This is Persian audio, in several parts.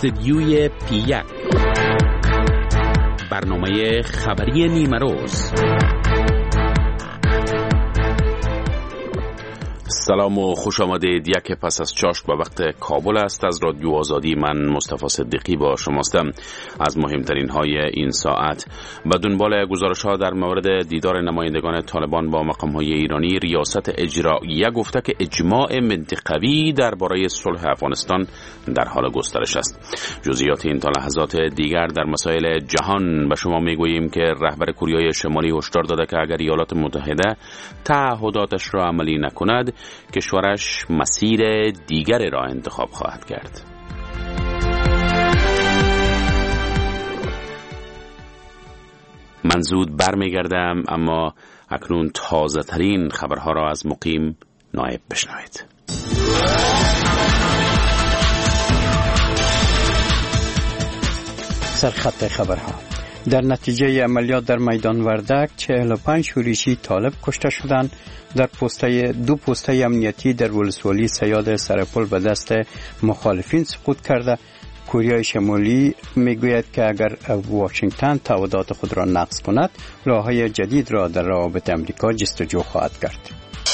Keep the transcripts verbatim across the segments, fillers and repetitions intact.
استدیوی پی یک، برنامه خبری نیمه روز. سلام و خوش آمدید. یک پس از چاشت به وقت کابل است. از رادیو آزادی من مصطفی صدیقی با شماستم. از مهمترین های این ساعت: به دنبال گزارش ها در مورد دیدار نمایندگان طالبان با مقام های ایرانی، ریاست اجراییه گفته که اجماع منطقوی درباره صلح افغانستان در حال گسترش است. جزئیات این تا لحظات دیگر در مسائل جهان به شما میگوییم که رهبر کره شمالی هشدار داده که اگر ایالات متحده تعهداتش را عملی نکند، کشورش مسیر دیگری را انتخاب خواهد کرد. من زود برمیگردم، اما اکنون تازه ترین خبرها را از مقیم نایب بشنوید. سرخط خبرها: در نتیجه عملیات در میدان وردک چهل و پنج شورشی طالب کشته شدند. در پوسته دو پوسته امنیتی در ولسوالی صیاد سرپل به دست مخالفین سقوط کرده. کره شمالی میگوید که اگر واشنگتن تعهدات خود را نقض کند، راه‌های جدید را در روابط امریکا جستجو خواهد کرد.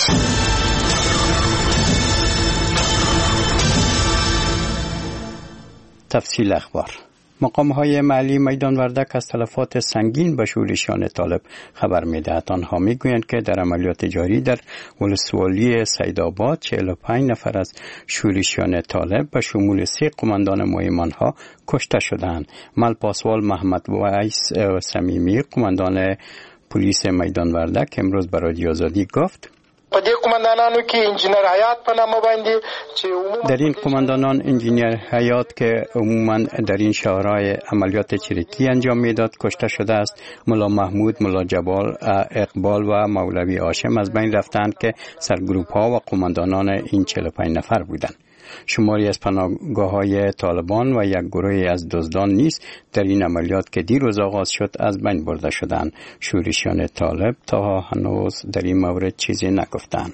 تفصیل اخبار: مقام‌های محلی میدان وردک از تلفات سنگین به شورشیان طالب خبر می‌دهند. آنها می‌گویند که در عملیات جاری در ولسوالی سیدآباد چهل و پنج نفر از شورشیان طالب به شمول سه قماندان مهم آنها کشته شدند. ملپاسوال محمد ویس صمیمی، قماندان پلیس میدان وردک، امروز به رادیو آزادی گفت: در این قماندانان انجینیر حیات که عموما در این شهرهای عملیات چریکی انجام میداد کشته شده است. ملا محمود، ملا جبال، اقبال و مولوی هاشم از بین رفتند که سرگروپ ها و قماندانان این چهل و پنج نفر بودند. شماری از پناهگاه‌های طالبان و یک گروه از دزدان نیز در این عملیات که دیروز آغاز شد از بین برده شدند. شورشیان طالب تا هنوز در این مورد چیزی نگفتند.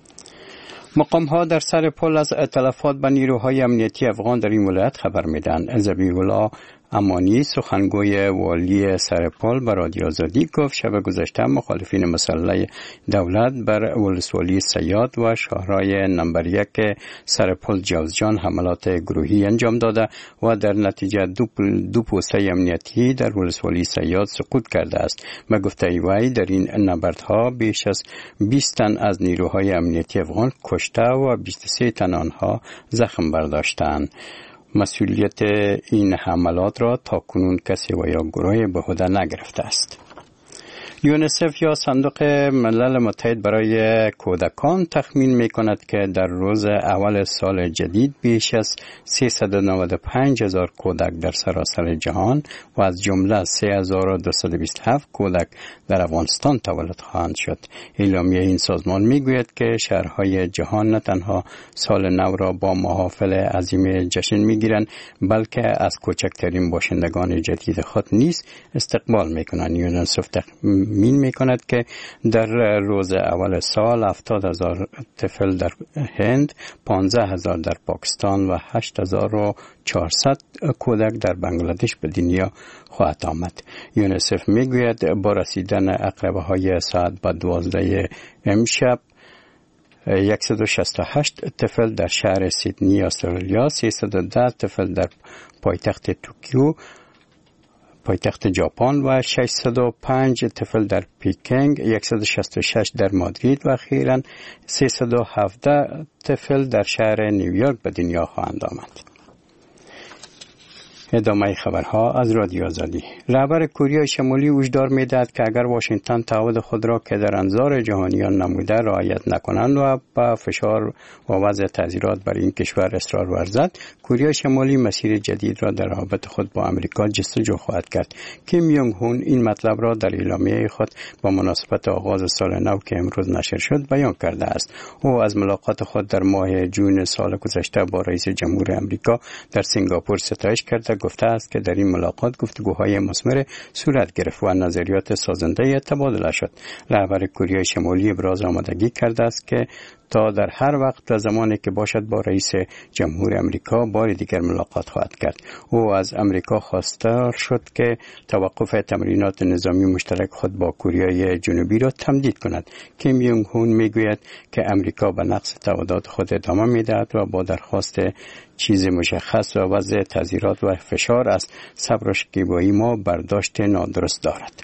مقام‌ها در سر پل از تلفات به نیروهای امنیتی افغان در این ولایت خبر میدن. ذبیح‌الله امانی، سخنگوی والی سرپل، به رادیو آزادی گفت شب گذشته مخالفین مسلح دولت بر ولسوالی صیاد و شهرهای نمبر یک سرپل جوزجان حملات گروهی انجام داده و در نتیجه دو, دو پوسته امنیتی در ولسوالی صیاد سقوط کرده است. به گفته وی در این نبردها بیش از بیست تن از نیروهای امنیتی افغان کشته و بیست و سه تن آنها زخم برداشتند. مسئولیت این حملات را تا کنون کسی و یا گروه به عهده نگرفته است. یونیسف یا صندوق ملل متحد برای کودکان تخمین می کند که در روز اول سال جدید بیش از سیصد و نود و پنج هزار کودک در سراسر جهان و از جمله سه هزار و دویست و بیست و هفت کودک در افغانستان تولد خواهند شد. اعلامیه این سازمان می گوید که شهرهای جهان نه تنها سال نو را با محافل عظیم جشن می گیرند، بلکه از کوچکترین باشندگان جدید خود نیز استقبال می کنند. یونیسف تخمین می کند که در روز اول سال هفتاد هزار طفل در هند، پانزده هزار در پاکستان و هشت هزار و چهارصد کودک در بنگلادش به دنیا خواهد آمد. یونیسف می گوید با رسیدن عقربه های ساعت به دوازده امشب صد و شصت و هشت طفل در شهر سیدنی استرالیا، سیصد و ده طفل در پایتخت توکیو پایتخت ژاپن و ششصد و پنج طفل در پکینگ، صد و شصت و شش در مادرید و اخیراً سیصد و هفده طفل در شهر نیویورک به دنیا خواهند آمد. ادامه خبرها از رادیو آزادی. رهبر کره شمالی هشدار می‌دهد که اگر واشنگتن تعهد خود را که در انظار جهانیان نموده رعایت نکنند و با فشار و وضع تعزیرات بر این کشور اصرار ورزد، کره شمالی مسیر جدید را در روابط خود با امریکا جستجو خواهد کرد. کیم یونگ هون این مطلب را در اعلامیه خود با مناسبت آغاز سال نو که امروز نشر شد بیان کرده است. او از ملاقات خود در ماه جون سال گذشته با رئیس جمهور امریکا در سنگاپور ستایش کرده گفته است که در این ملاقات گفتگوهای مثمر صورت گرفت و نظریات سازنده تبادله شد. رهبر کره شمالی ابراز آمادگی کرده است که تا در هر وقت و زمانی که باشد با رئیس جمهور امریکا بار دیگر ملاقات خواهد کرد. او از امریکا خواستار شد که توقف تمرینات نظامی مشترک خود با کره جنوبی را تمدید کند. کیم یونگ هون میگوید که امریکا به نقض تعهدات خود ادامه میدهد و با درخواست چیز مشخص و وضع تذیرات و فشار از صبر و شکیبایی ما برداشت نادرست دارد.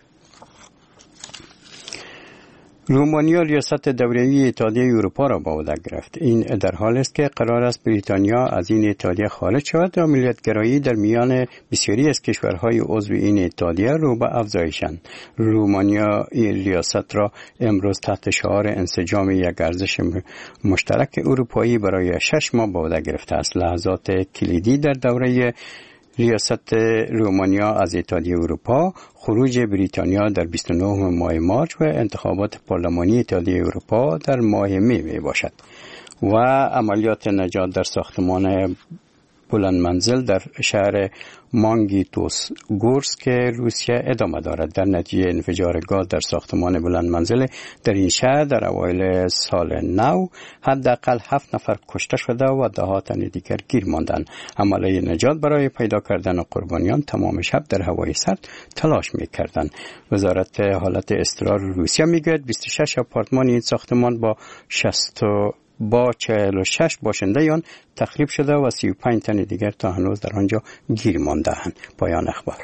رومانیا ریاست دوره‌ای اتحادیه اروپا را به عهده گرفت. این در حالی است که قرار است بریتانیا از این اتحادیه خارج شود و ملیت‌گرایی در میان بسیاری از کشورهای عضو این اتحادیه رو به افزایشند. رومانیا این ریاست را امروز تحت شعار انسجام یک ارزش مشترک اروپایی برای شش ماه به عهده گرفته است. لحظات کلیدی در دوره ریاست رومانیا از اتحادیه اروپا، خروج بریتانیا در بیست و نه ماه مارس و انتخابات پارلمانی اتحادیه اروپا در ماه می می باشد و عملیات نجات در ساختمان بلند منزل در شهر مانگیتوگورسک روسیه ادامه دارد. در نتیجه انفجار گاز در ساختمان بلند منزل در این شهر در اوایل سال نو حداقل هفت نفر کشته شده و ده ها تن دیگر گیر ماندند. عملیات نجات برای پیدا کردن قربانیان تمام شب در هوای سرد تلاش می‌کردند. وزارت حالت اضطرار روسیه میگوید بیست و شش آپارتمان این ساختمان با شصت با چهل و شش باشنده آن تخریب شده و سی و پنج تن دیگر تا هنوز در آنجا گیر مانده‌اند. پایان اخبار.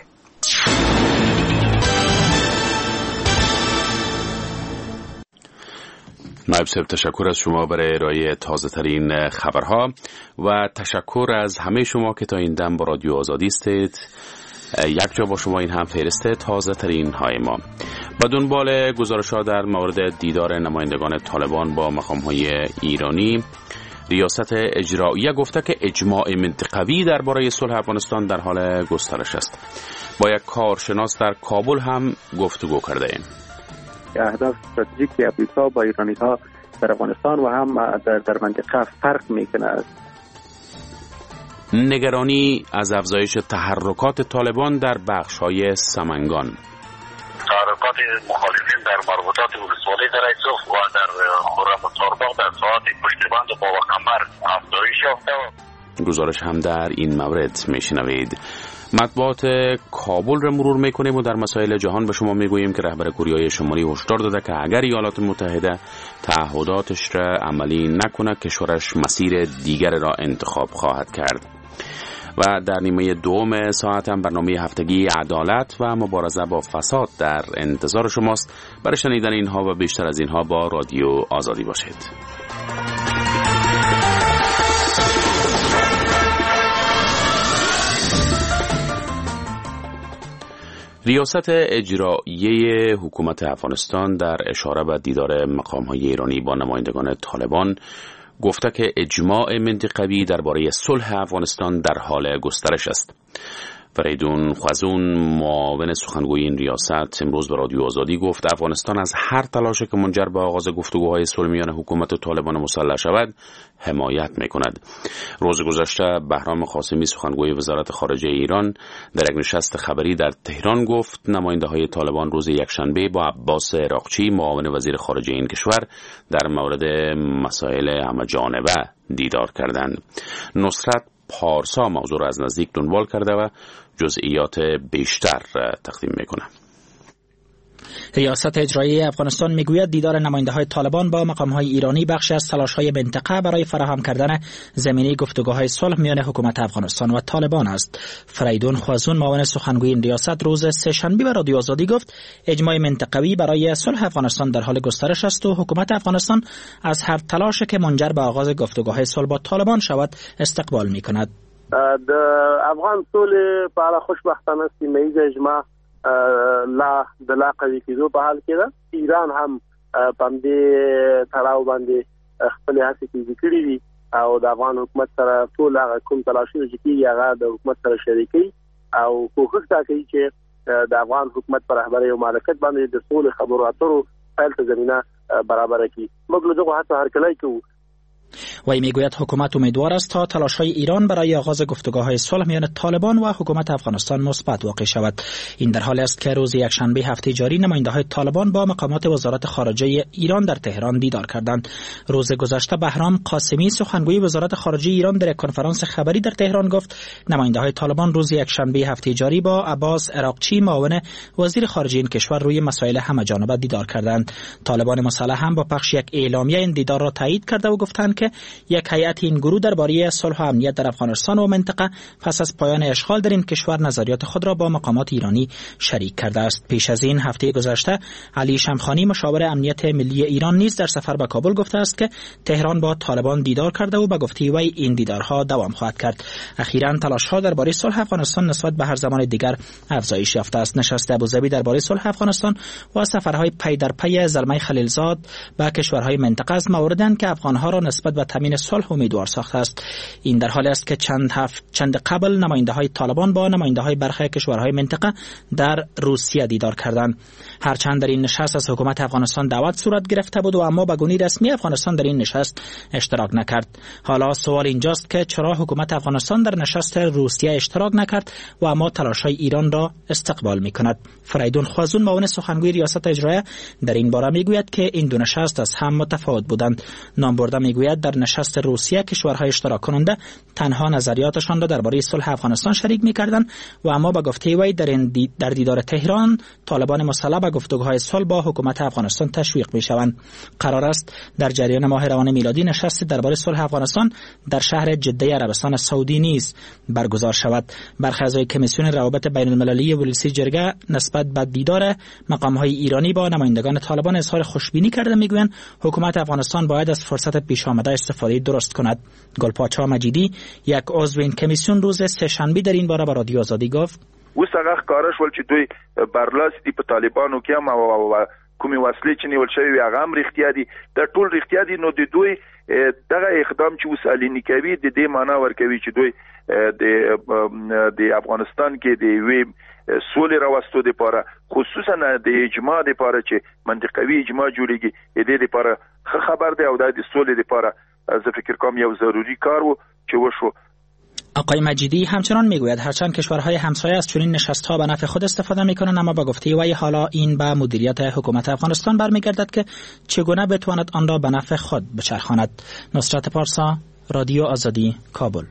نایب صاحب، تشکر از شما برای ارائه تازه ترین خبرها و تشکر از همه شما که تا این دم با رادیو آزادی استید. یک جا با شما این هم فهرست تازه ترین های ما. با دنبال گزارش ها در مورد دیدار نمایندگان طالبان با مقام های ایرانی، ریاست اجراییه گفته که اجماع منطقوی درباره صلح افغانستان در حال گسترش است. با یک کارشناس در کابل هم گفتگو کرده ایم. اهداف استراتژیک امریکا با ایرانی ها در افغانستان و هم در, در منطقه فرق میکنه. نگرانی از افزایش تحرکات طالبان در بخش‌های سمنگان. تحرکات مخالفین در مربوطات ولسوالی در ایسوف و در خرم سارباغ در ساعات پشتیبان و باوقمر افزایش یافته. گزارش هم در این مورد میشنوید. مطبوعات کابل را مرور میکنیم و در مسائل جهان به شما میگوییم که رهبر کره شمالی هشدار داده که اگر ایالات متحده تعهداتش را عملی نکنه کشورش مسیر دیگر را انتخاب خواهد کرد. و در نیمه دوم ساعت هم برنامه هفتگی عدالت و مبارزه با فساد در انتظار شماست. برای شنیدن اینها و بیشتر از اینها با رادیو آزادی باشید. ریاست اجراییه حکومت افغانستان در اشاره به دیدار مقام‌های ایرانی با نمایندگان طالبان گفته که اجماع منطقوی درباره صلح افغانستان در حال گسترش است. فریدون خوازون معاون سخنگوی این ریاست امروز به رادیو آزادی گفت افغانستان از هر تلاشی که منجر به آغاز گفتگوهای صلح میان حکومت و طالبان مسلح شود حمایت میکند. روز گذشته بهرام قاسمی سخنگوی وزارت خارجه ایران در یک نشست خبری در تهران گفت نماینده های طالبان روز یکشنبه با عباس عراقچی معاون وزیر خارجه این کشور در مورد مسائل همه‌جانبه دیدار کردند. نصرت پارسا موضوع را از نزدیک دنبال کرده و جزئیات بیشتر تقدیم میکنه. ریاست اجرایی افغانستان میگوید دیدار نماینده‌های طالبان با مقام‌های ایرانی بخشی از تلاش‌های منطقه برای فراهم کردن زمینه گفتگوهای صلح میان حکومت افغانستان و طالبان است. فریدون خوازون معاون سخنگوی این ریاست روز سه‌شنبه به رادیو آزادی گفت اجماع منطقوی برای صلح افغانستان در حال گسترش است و حکومت افغانستان از هر تلاشی که منجر به آغاز گفتگوهای صلح با طالبان شود استقبال می‌کند. د افغان صلح په اړه خوشبختانه سیمه ییز اجماع لا د لا قوي کېدو په حال کې ده. ایران هم په دې تړاو باندې خپل هڅې کوي کړې دي او د افغان حکومت سره ټول هغه کوم تلاشونه چې کیږي هغه د حکومت سره شریکي او کوښښ کوي چې د افغان حکومت پر رهبرۍ او مالکیت باندې د ټول خبرو اترو پیل ته زمينه برابر کړي. موږ له دغه هڅو هرکلی کوو. وی میگوید حکومت امیدوار است تا تلاش‌های ایران برای آغاز گفتگوهای صلح میان طالبان و حکومت افغانستان مثبت واقع شود. این در حالی است که روز یکشنبه هفته جاری نماینده‌های طالبان با مقامات وزارت خارجه ایران در تهران دیدار کردند. روز گذشته بهرام قاسمی سخنگوی وزارت خارجه ایران در یک کنفرانس خبری در تهران گفت نماینده‌های طالبان روز یکشنبه هفته جاری با عباس عراقچی معاون وزیر خارجه این کشور روی مسائل همه‌جانبه دیدار کردند. طالبان مسلح هم با پخش یک اعلامیه این دیدار را تایید کرده و گفتند که یک هیئت این گروه درباره صلح و امنیت در افغانستان و منطقه پس از پایان اشغال در این کشور نظریات خود را با مقامات ایرانی شریک کرده است. پیش از این هفته گذشته علی شمخانی مشاور امنیت ملی ایران نیز در سفر به کابل گفته است که تهران با طالبان دیدار کرده و به گفته وی این دیدارها دوام خواهد کرد. اخیراً تلاش‌ها درباره صلح افغانستان نسبت به هر زمان دیگر افزایش یافته است. نشست ابوظبی درباره صلح افغانستان و سفرهای پی در پی زلمه خلیلزاد به کشورهای منطقه از مواردند که افغانها را نسبت به تامین صلح امیدوار ساخته است. این در حالی است که چند هفته چند قبل نماینده‌های طالبان با نماینده‌های برخی کشورهای منطقه در روسیه دیدار کردند. هرچند در این نشست از حکومت افغانستان دعوت صورت گرفته بود و اما به گونه رسمی افغانستان در این نشست اشتراک نکرد. حالا سوال اینجاست که چرا حکومت افغانستان در نشست روسیه اشتراک نکرد و اما تلاش‌های ایران را استقبال می‌کند. فریدون خوازون معاون سخنگوی ریاست اجرایه در این باره میگوید که این دو نشست از هم متفاوت بودند. نام برده میگوید در نشست روسیه کشورهای اشتراک کننده تنها نظریاتشان را درباره صلح افغانستان شریک می‌کردند و اما به گفته وی در این دی در دیدار تهران طالبان مسلح به گفتگوهای صلح با حکومت افغانستان تشویق می‌شوند. قرار است در جریان ماه روان میلادی نشست درباره صلح افغانستان در شهر جده عربستان سعودی نیز برگزار شود. برخی اعضای کمیسیون روابط بین‌المللی ولسی جرگه نسبت به دیدار مقام‌های ایرانی با نمایندگان طالبان اظهار خوشبینی کرده میگویند حکومت افغانستان باید از فرصت پیش آمده استفاده درست کند. گلپاچا مجیدی یک عضو این کمیسیون روز سه‌شنبه در این باره به رادیو آزادی گفت اوس هغه ښکاره شول چې دوی برلاسي په طالبانو کې هم او کومې وسلې چې نیول شوي هغه هم رښتیا دي دا ټول رښتیا دي. نو د دوی دغه اقدام چې اوس علي کوي د دې معنا ورکوي چې دوی د د افغانستان کې د وی سولې راوستو لپاره خصوصا د اجماع لپاره چې منطقوي اجماع جوړیږي د دې لپاره خبر دی او د سولې لپاره زه فکر کوم یو ضروری کار وو چې وشو. آقای مجیدی همچنان میگوید هرچند کشورهای همسایه از چنین نشست‌ها به نفع خود استفاده میکنند اما با گفته وی حالا این به مدیریت حکومت افغانستان برمیگردد که چگونه بتواند آن را به نفع خود بچرخاند. نصرت پارسا، رادیو آزادی، کابل.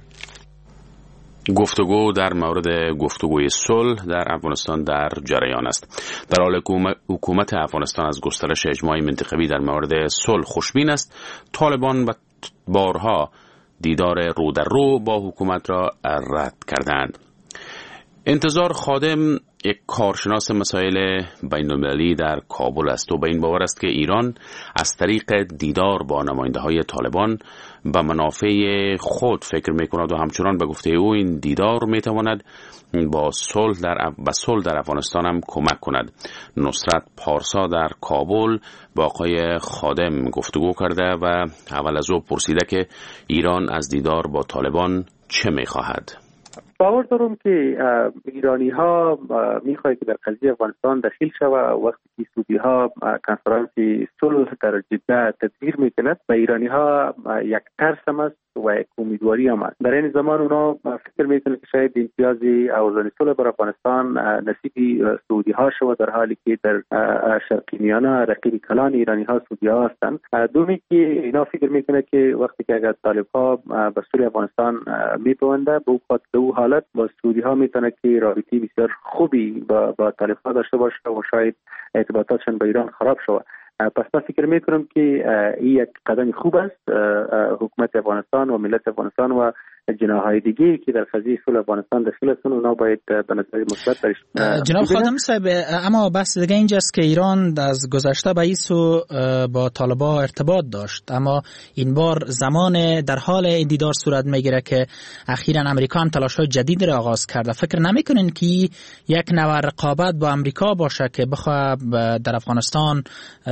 گفتگو در مورد گفتگوی صلح در افغانستان در جریان است. در حال حکومت افغانستان از گسترش اجماع منطقوی در مورد صلح خوشبین است، طالبان و بارها دیدار رو در رو با حکومت را رد کردند. انتظار خادم یک کارشناس مسائل بین‌المللی در کابل است و به این باور است که ایران از طریق دیدار با نماینده‌های طالبان به منافع خود فکر می‌کند و همچنان به گفته او این دیدار می‌تواند با صلح در با صلح در افغانستان هم کمک کند. نصرت پارسا در کابل با آقای خادم گفتگو کرده و اول از او پرسیده که ایران از دیدار با طالبان چه می‌خواهد. باور دارم که ایرانی ها میخواهند که در قضیه افغانستان دخیل شود. وقتی که سعودی ها کنفرانسی صلح در جده تدبیر میکند و ایرانی ها یک ترس هم است و یک امیدواری هم است. در این زمان اونا فکر میکنند که شاید امتیاز اوزان صلح بر افغانستان نصیب سعودی ها شود، در حالی که در شرقی میانه رقیب کلان ایرانی ها سعودی ها هستند. دومی که اینا فکر میکنند که وقتی که اگر طالب ها به سوی افغانستان میپونده به او حالت با سعودی ها میتونه که رابطی بسیار خوبی با با طالب ها داشته باشه و شاید ارتباطاتشان با ایران خراب شود. پس من فکر میکنم که این یک قدم خوب است. حکومت افغانستان و ملت افغانستان و جناح‌های دیگه که در قضیه صلح افغانستان دخیل هستند اونا باید به نظر مثبت درش. جناب خادم صاحب، اما بحث دیگه اینجاست که ایران از گذشته به ایسو با طالبان ارتباط داشت، اما این بار زمان در حال این دیدار صورت میگیره که اخیراً امریکا هم تلاش‌های جدید را آغاز کرده. فکر نمیکنین که یک نوع رقابت با امریکا باشه که بخواد در افغانستان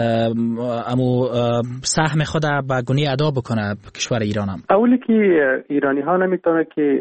امو سهم خود به گونه ادا بکنه کشور ایران هم؟ اولی که ایرانی ها نمیتونه که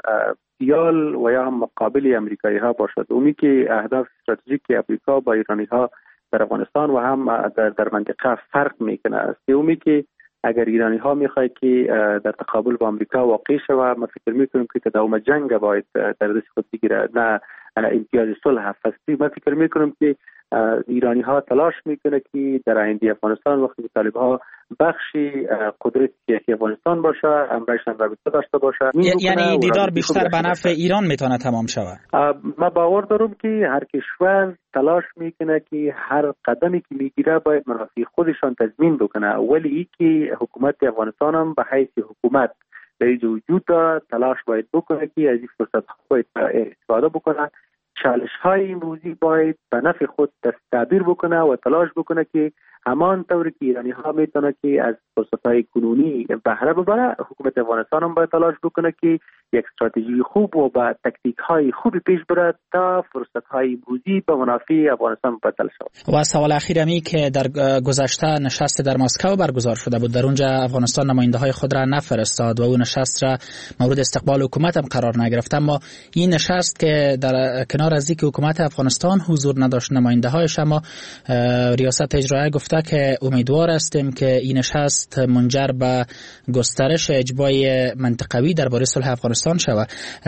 یال و یا هم مقابل امریکایی ها باشد. اومی که اهداف استراتژیک امریکا با ایرانی ها در افغانستان و هم در, در منطقه فرق میکنه است. اومی که اگر ایرانی ها میخوای که در تقابل با امریکا واقع شود، ما فکر میکنیم که تداوم جنگ باید در دست خود بگیره، نه امتیاز صلح فصلی. من فکر میکنم که ایرانی ها تلاش میکنه که در آینده افغانستان وقتی طالب ها بخشی قدرت سیاسی افغانستان باشه، امرش هم رابطه داشته باشه. یعنی دیدار بیشتر به نفع ایران میتونه تمام شود. ما باور دارم که هر کشور تلاش میکنه که هر قدمی که میگیره باید منافع خودشان تضمین بکنه، ولی ای که حکومت افغانستان هم به حیث حکومت در اینجا وجود داره تلاش باید بکنه که از این فرصت باید استفاده بکنه. چالش های امروزی باید به نفع خود تعبیر بکنه و تلاش بکنه که همان طوری که ایرانی ها میتونه که از فرصت های کنونی بهره ببره، حکومت افغانستان هم باید تلاش بکنه که یک استراتژی خوب و با تکتیک های خوبی پیش بره تا فرصت های امروزی به منافع افغانستان بدل شود. و سوال اخیرمی که در گذشته نشست در مسکو برگزار شده بود، در اونجا افغانستان نماینده های خود را نفرستاد و اون نشست را مورد استقبال حکومت هم قرار نگرفت، اما این نشست که در کنار از اینکه حکومت افغانستان حضور نداشت نماینده هایش، اما ریاست اجرایی گفته که امیدوار هستیم که این نشست منجر به گسترش اجبای منطقوی درباره صلح افغانستان شود.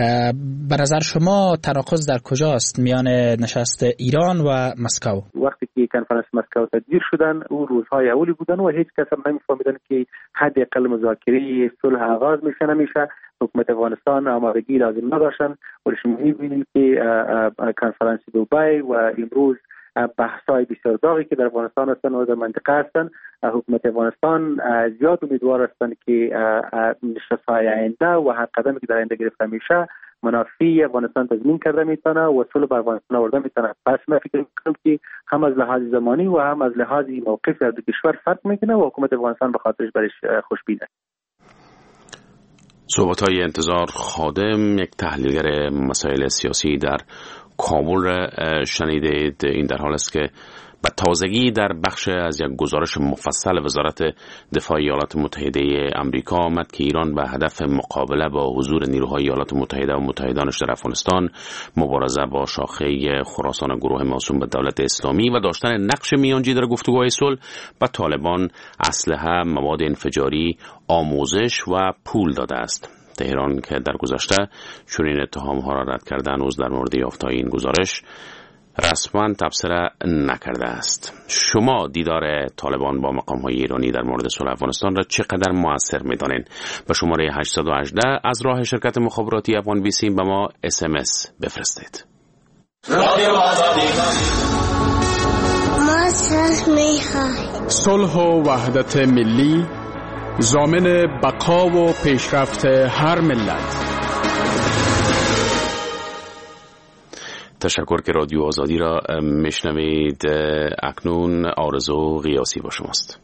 به نظر شما تناقض در کجاست میان نشست ایران و مسکو؟ وقتی که کنفرانس مسکو تدبیر شدن او روزهای اولی بودن و هیچ کس هم نمی‌فهمیدن که حداقل مذاکره صلح آغاز میشه نمیشه. حکومت افغانستان آمادگی لازم نداشتن، ولی شما می‌بینید که کنفرانس دبی و امروز بحث‌های بسیار داغی که در افغانستان هستن و در منطقه هستن، حکومت افغانستان زیاد امیدوار هستند که نشست‌های آینده و هر قدمی که در آینده گرفته میشه منافع افغانستان تضمین کرده میتونه و صلح به افغانستان آورده میتونه. پس من فکر میکنم که هم از لحاظ زمانی و هم از لحاظ موقف در دو کشور فرق میکنه و حکومت افغانستان به خاطرش برش خوشبینه. صحبت‌های انتظار خادم، یک تحلیلگر مسائل سیاسی در کابل شنیدید. این در حال است که به تازگی در بخش از یک گزارش مفصل وزارت دفاع ایالات متحده آمریکا آمد که ایران به هدف مقابله با حضور نیروهای ایالات متحده و متحدانش در افغانستان، مبارزه با شاخه خراسان گروه موسوم به دولت اسلامی و داشتن نقش میانجی در گفتگوهای صلح به طالبان اسلحه، مواد انفجاری، آموزش و پول داده است. تهران که در گذشته چنین اتهام‌ها را رد کرده، هنوز در مورد یافته‌های این گزارش رسما تبصره نکرده است. شما دیدار طالبان با مقام‌های ایرانی در مورد صلح افغانستان را چقدر مؤثر می‌دانید؟ به شماره هشت یک هشت از راه شرکت مخابراتی افغان بیست به ما اس ام اس بفرستید. صلح و وحدت ملی ضامن بقا و پیشرفت هر ملت. تشکر که رادیو آزادی را میشنوید. اکنون آرزو قیاسی با شماست.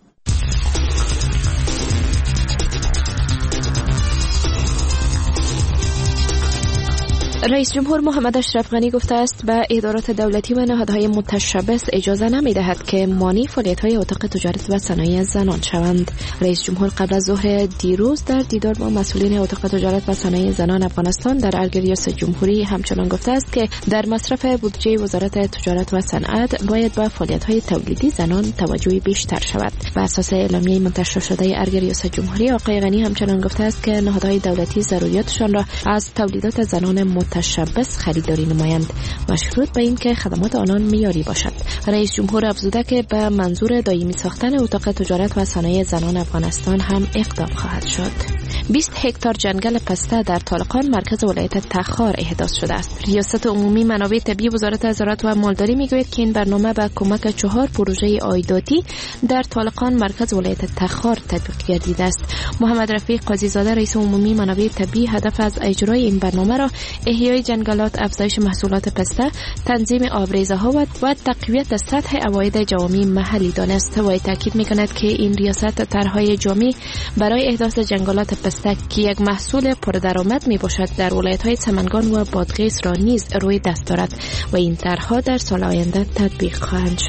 رئیس جمهور محمد اشرف غنی گفته است به ادارات دولتی و نهادهای متشبث اجازه نمی‌دهد که مانع فعالیت‌های اتاق تجارت و صنایع زنان شوند. رئیس جمهور قبل از ظهر دیروز در دیدار با مسئولین اتاق تجارت و صنایع زنان افغانستان در ارگ ریاست جمهوری همچنان گفته است که در مصرف بودجه وزارت تجارت و صنعت باید به فعالیت‌های تولیدی زنان توجه بیشتر شود. بر اساس اعلامیه منتشر شده ارگ ریاست جمهوری، آقای غنی همچنان گفته است که نهادهای دولتی ضروریاتشان را از تولیدات زنان متشبث خریداری نمایند و شروط به این که خدمات آنان معیاری باشد. رئیس جمهور افزوده که به منظور دائمی ساختن اتاق تجارت و صنایع زنان افغانستان هم اقدام خواهد شد. بیست هکتار جنگل پسته در طالقان مرکز ولایت تخار احداث شده است. ریاست عمومی منابع طبیعی وزارت زراعت و مالداری میگوید که این برنامه به کمک چهار پروژه عایداتی در طالقان مرکز ولایت تخار تطبیق گردیده است. محمد رفیق قاضی زاده رئیس عمومی منابع طبیعی هدف از اجرای این برنامه را احیای جنگلات، افزایش محصولات پسته، تنظیم آبریزه‌ها و تقویت سطح عواید جوامع محلی دانست و تاکید می‌کند که این ریاست طرح‌های جامع برای احداث جنگلات پسته که یک محصول پردرآمد میباشد در ولایت‌های سمنگان و بادغیس را نیز روی دست دارد و این طرح‌ها در سال آینده تطبیق خواهند شد.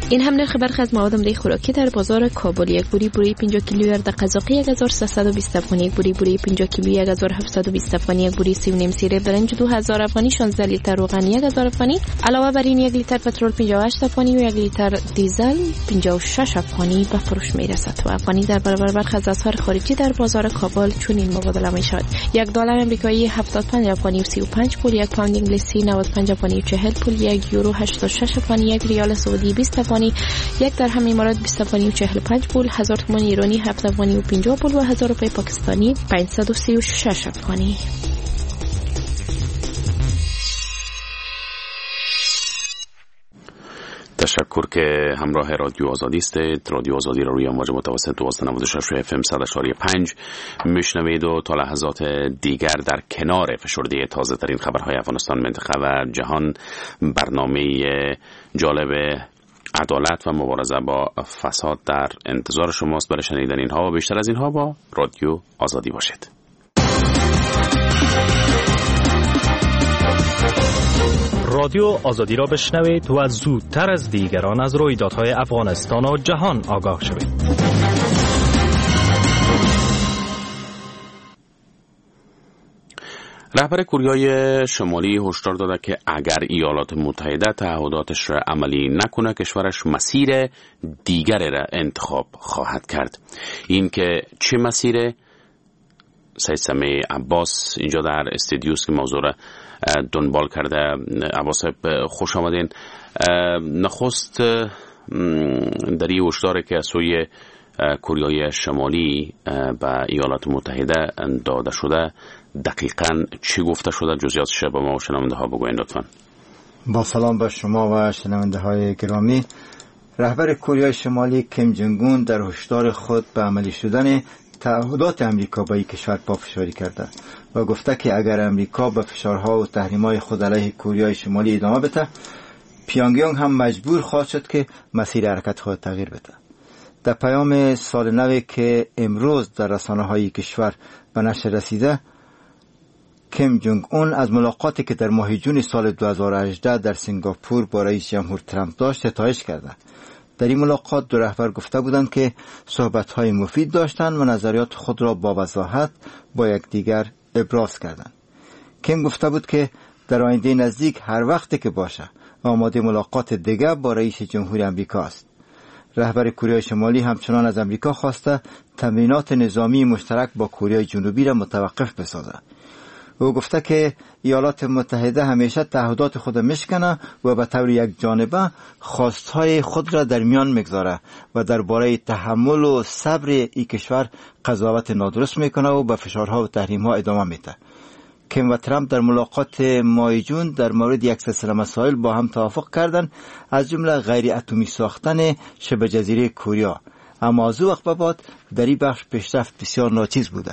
این هم نرخ برخی از مواد مایع خوراکی در بازار کابل. یک بوری بوری پنجاه کیلویی ارد قزاقی یک هزار و سیصد و بیست افغانی، یک بوری بوری پنجاه کیلویی یک هزار و هفتصد و بیست افغانی، یک بوری سی و نیم سیره برنج دو هزار افغانی، شانزده لیتر روغن یک هزار افغانی. علاوه بر این یک لیتر پترول پنجاه و هشت افغانی و یک لیتر دیزل پنجاه و شش افغانی به فروش میرسد و افغانی در برابر برخی از اسعار خارجی در بازار کابل چنین مبادله می شود: یک دلار آمریکایی هفتاد و پنج افغانی و سی و پنج پول، یک پوند انگلیسی نود و پنج افغانی و چهل پول، یک یورو هشتاد و شش افغانی، یک ریال سعودی بیست افغانی، یک درهم امارات بیست افغانی و چهل و پنج پول، هزار تومان ایرانی هفت افغانی و پنجاه پول و هزار روپیه پاکستانی پانصد و سی و شش افغانی. تشکر که همراه رادیو آزادی استید. رادیو آزادی را روی امواج متوسط دویست و نود و شش اف ام صد و چهار و پنج میشنوید و تا لحظات دیگر در کنار فشرده تازه ترین خبرهای افغانستان، منطقه و جهان برنامه جالب عدالت و مبارزه با فساد در انتظار شماست. برای شنیدن اینها و بیشتر از اینها با رادیو آزادی باشید. رادیو آزادی را بشنوید و زودتر از دیگران از رویدادهای افغانستان و جهان آگاه شوید. رهبر کوریای شمالی هشدار داده که اگر ایالات متحده تعهداتش را عملی نکنه، کشورش مسیر دیگری را انتخاب خواهد کرد. این که چه مسیره؟ سید سمیع عباس اینجا در استودیوست که موضوع را دنبال کرده. عباس خوش آمدین. نخست در این هشداری که از سوی کوریای شمالی به ایالات متحده داده شده دقیقاً چی گفته شده؟ جزئیاتش به ما و شنونده ها بگوین لطفاً. با سلام به شما و شنونده های گرامی. رهبر کوریای شمالی کیم جونگ اون در هشدار خود به عملی شدن تعهدات امریکا با این کشور پافشاری کرده و گفته که اگر امریکا به فشارها و تحریم‌های خود علیه کوریای شمالی ادامه بده، پیونگیانگ هم مجبور خواهد شد که مسیر حرکت خود تغییر بده. در پیام سال نو که امروز در رسانه‌های کشور به نشر رسیده، کیم جونگ اون از ملاقاتی که در ماه جون سال دو هزار و هجده در سنگاپور با رئیس جمهور ترامپ داشت ستایش کرده. در این ملاقات دو رهبر گفته بودند که صحبت‌های مفید داشتند و نظریات خود را با وضاحت با یکدیگر ابراز کردند. کیم گفته بود که در آینده نزدیک هر وقتی که باشه آماده ملاقات دیگر با رئیس جمهور آمریکا است. رهبر کوریای شمالی همچنان از آمریکا خواسته تمرینات نظامی مشترک با کوریای جنوبی را متوقف بسازد. او گفته که ایالات متحده همیشه تعهدات خود میشکنه و به طور یک جانبه خواستهای خود را در میان میگذاره و درباره تحمل و صبر این کشور قضاوت نادرست میکنه و به فشارها و تحریمها ادامه میده. کیم و ترامپ در ملاقات ماه جون در مورد یک سلسله مسائل با هم توافق کردند، از جمله غیر اتمی ساختن شبه جزیره کوریا. اما از وقت به بعد در این بخش پیشرفت بسیار ناچیز بوده.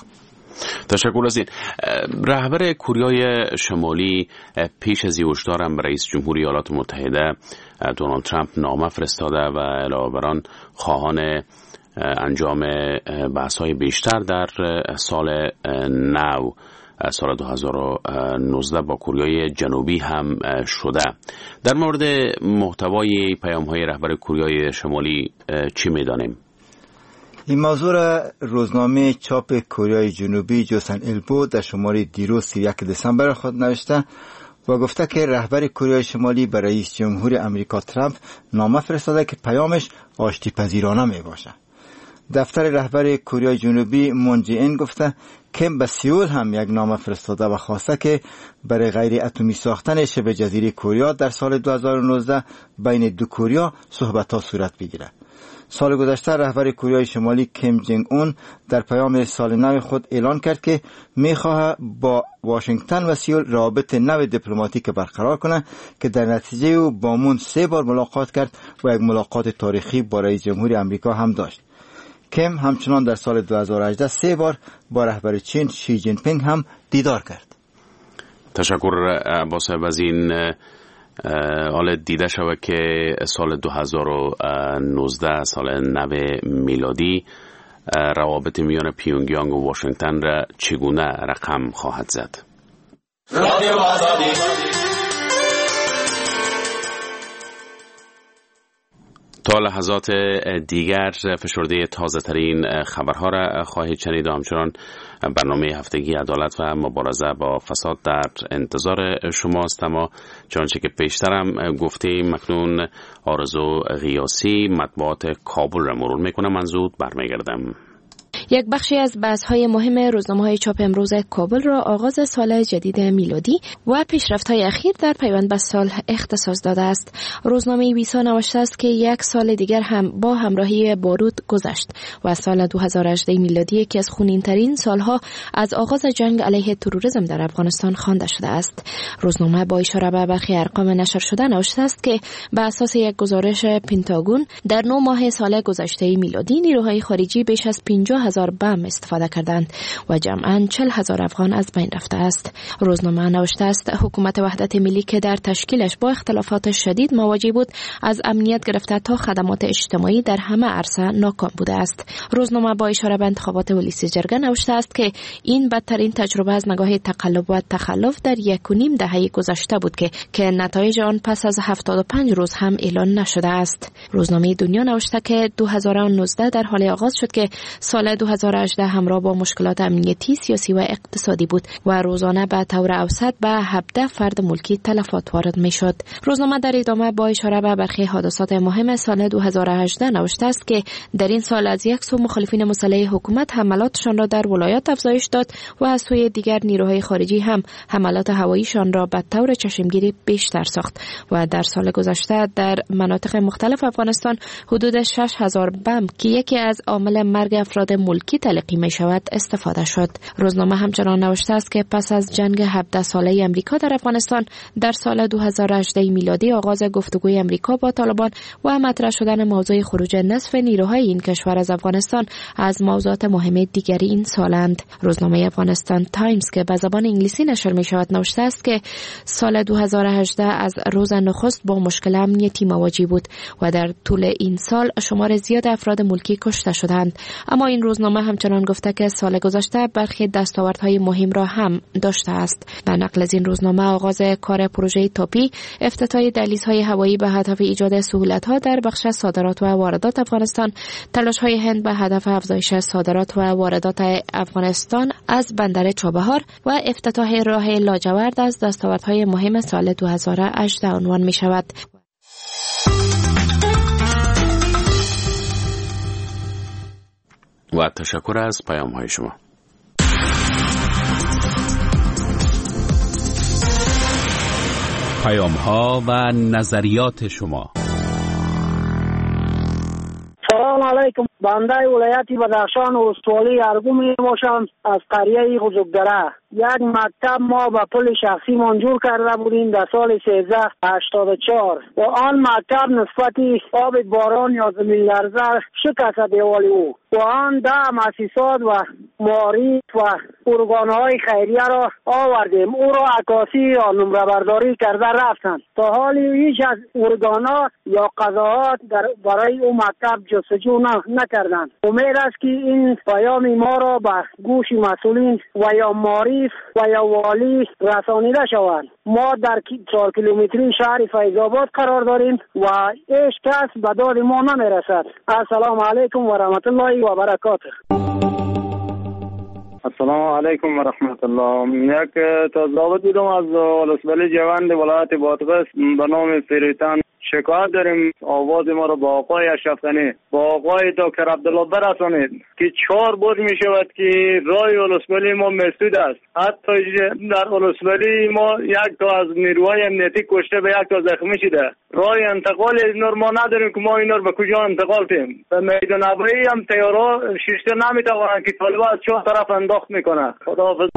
تشکر از این. رهبر کوریای شمالی پیش از این هشدار هم رئیس جمهوری ایالات متحده دونالد ترامپ نامه فرستاده و علاوه بر آن خواهان انجام بحث‌های بیشتر در سال نو سال دو هزار و نوزده با کوریای جنوبی هم شده. در مورد محتوای پیام‌های رهبر کوریای شمالی چی می‌دانیم؟ این موضوع را روزنامه چاپ کوریای جنوبی جوسن ایلبو در شماره دیروز سی و یک دسامبر خود نوشته و گفته که رهبر کوریای شمالی برای رئیس جمهور امریکا ترامپ نامه فرستاده که پیامش آشتی پذیرانه می باشه. دفتر رهبر کوریای جنوبی مون جی این گفته که به سئول هم یک نامه فرستاده و خواسته که برای غیر اتمی ساختن شبه جزیره کوریا در سال دو هزار و نوزده بین دو کوریا صحبت‌ها صورت بگیرد. سال گذشته رهبر کوریای شمالی کیم جونگ اون در پیام سال نو خود اعلان کرد که می‌خواهد با واشنگتن و سئول روابط نو دیپلماتیک برقرار کنه که در نتیجه او با مون سه بار ملاقات کرد و یک ملاقات تاریخی با رئیس جمهور آمریکا هم داشت. کیم همچنان در سال دو هزار و هجده سه بار با رهبر چین شی جین پینگ هم دیدار کرد. تشکر عباس از این. حالا دیده شود که سال دو هزار و نوزده سال نو میلادی روابط میان پیونگیانگ و واشنگتن را چگونه رقم خواهد زد؟ رادیو آزادی. تا لحظات دیگر فشرده تازه ترین خبرها را خواهید شنید و همچنان برنامه هفتگی عدالت و مبارزه با فساد در انتظار شماست. اما چنانچه که پیشترم گفتیم اکنون آرزو غیاسی مطبوعات کابل را مرور میکنم. من زود برمیگردم. یک بخشی از بحث‌های مهم روزنامه‌های چاپ امروز کابل را آغاز سال جدید میلادی و پیشرفت‌های اخیر در پیوند به سال اختصاص داده است. روزنامه ویسا نوشته است که یک سال دیگر هم با همراهی بارود گذشت و سال دو هزار و هجده میلادی یکی از خونین‌ترین سالها از آغاز جنگ علیه تروریسم در افغانستان خوانده شده است. روزنامه با اشاره به برخی ارقام نشر شده نوشته است که به اساس یک گزارش پنتاگون در نه ماه سال گذشته میلادی نیروهای خارجی بیش از پنجاه هزار بم استفاده کردند و جمعاً چهل هزار افغان از بین رفته است. روزنامه نوشته است حکومت وحدت ملی که در تشکیلش با اختلافات شدید مواجه بود از امنیت گرفته تا خدمات اجتماعی در همه عرصه ناکام بوده است. روزنامه با اشاره به انتخابات ولیسی جرگه نوشته است که این بدترین تجربه از نگاه تقلب و تخلف در یک و نیم دهه گذشته بود که که نتایج آن پس از هفتاد و پنج روز هم اعلان نشده است. روزنامه دنیا نوشته که دو هزار و نوزده در حال آغاز شد که سال دو هزار و هجده همراه با مشکلات امنیتی، سیاسی و اقتصادی بود و روزانه به طور اوسط به هفده فرد ملکی تلفات وارد می شد. روزنامه در ادامه با اشاره به برخی حادثات مهم سال دو هزار و هجده نوشته است که در این سال از یک سو مخالفین مسلح حکومت حملاتشان را در ولایات افزایش داد و از سوی دیگر نیروهای خارجی هم حملات هواییشان را به طور چشمگیری بیشتر ساخت و در سال گذشته در مناطق مختلف افغانستان حدود شش هزار بم که یکی از عامل مرگ افراد ملکی تلقی می شود استفاده شد. روزنامه همچنان نوشته است که پس از جنگ هفده ساله امریکا در افغانستان در سال دو هزار و هجده میلادی آغاز گفتگوی امریکا با طالبان و مطرح شدن موضوع خروج نصف نیروهای این کشور از افغانستان از موضوعات مهم دیگری این سالند. روزنامه افغانستان تایمز که به زبان انگلیسی نشر می شود نوشته است که سال دو هزار و هجده از روز نخست با مشکل امنیتی مواجه بود و در طول این سال شمار زیاد افراد ملکی کشته شدند. اما این روزنامه همچنان گفته که سال گذشته برخی دستاوردهای مهم را هم داشته است. به نقل از این روزنامه آغاز کار پروژه تاپی، افتتاح دهلیزهای هوایی به هدف ایجاد سهولت‌ها در بخش صادرات و واردات افغانستان، تلاش‌های هند به هدف افزایش صادرات و واردات افغانستان از بندر چابهار و افتتاح راه لاجورد از دستاوردهای مهم سال دو هزار و هجده عنوان می‌شود. و تشکر از پیام های شما. پیام ها و نظریات شما. سلام علیکم. بنده ولایت بدخشان استولی ارگو می باشم از قریه غزوگدره. یک مکتب ما به پول شخصی منظور کرده بودیم در سال سیزده هشتاد و چهار و آن مکتب نسبتی آب باران یا زمین لرزه شکست دیوال او و آن ده مؤسسات و معارف و ارگانهای خیریه را آوردیم. او را عکاسی یا نمره برداری کرده رفتند. تا حالی هیچ از ارگانها یا قضاوت برای او مکتب جستجو نکردند. امید است که این پیام ما را به گوش مسئولین و یا معارف و یا والی رسانیده شود. ما در چهار کیلومتری شهر فیض آباد قرار داریم و هیچ کس به داد ما نمیرسد. السلام علیکم و رحمت الله و برکاته. السلام علیکم و رحمت الله. یک تظاهرات دیدم از ولسوالی جوند ولایت بادغیس به نام فریتان. شکایت داریم آواز ما را با آقای اشرف غنی با آقای دکتر عبدالله برسانید که چهار بار می شود که راه ولسوالی ما مسدود است. حتی در ولسوالی ما یک تا از نیروهای امنیتی کشته به یک تا زخمی شده. راه انتقال اینا ما نداریم که ما اینا رو به کجا انتقال کنیم. به میدان هوایی هم طیارا شیشته نمیتوانند که طالبان از چهار طرف انداخت میکنه. خداحافظ.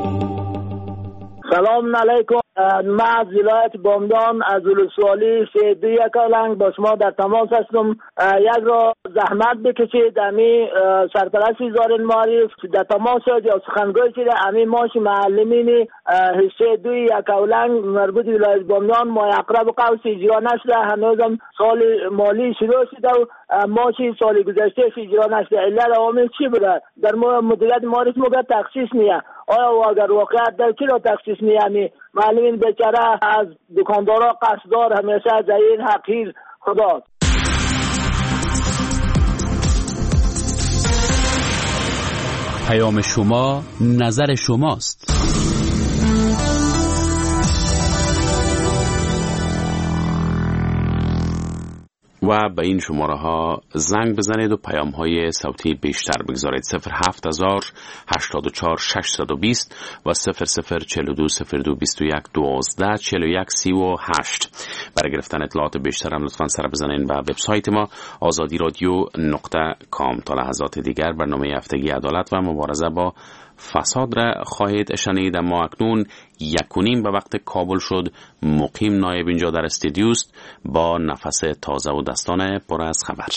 سلام علیکم. من از ولایت بامدان از ولسوالی سیدی یکالنگ با شما در تماس هستم. یک را زحمت بکشید امی سرپرست وزارت معارف در تماس یا سخنگوی شده امی ماش معلمین حصه دوی یکالنگ مربوط ولایت بامدان ما اقرب قوس اجرا نشده. هنوزم سال مالی شروع شده و ماشی سال گذشته اجرا نشده. علت عوامل چی بوده؟ در مدیریت معارف مگه تخصیص نیه؟ آیا و اگر واقعیت در چرا تخصیص نیه؟ معلمین بیچاره از دکاندارا قصدار همیشه ضعیف حقیر. خدا پیام شما نظر شماست. و به این شماره ها زنگ بزنید و پیام های صوتی بیشتر بگذارید. صفر هفت هزار هشتاد و چهار ششصد و بیست و صفر صفر چهل و دو صفر دو بیست و یک دوازده چهل و یک سی و هشت. برای گرفتن اطلاعات بیشتر هم لطفا سر بزنید به وبسایت ما آزادی رادیو نقطه کام. تا لحظات دیگر برنامه هفتگی عدالت و مبارزه با فساد را خواهید شنید. اما اکنون یک و نیم به وقت کابل شد. مقیم نایب اینجا در استودیوست با نفس تازه و دستان پر از خبر.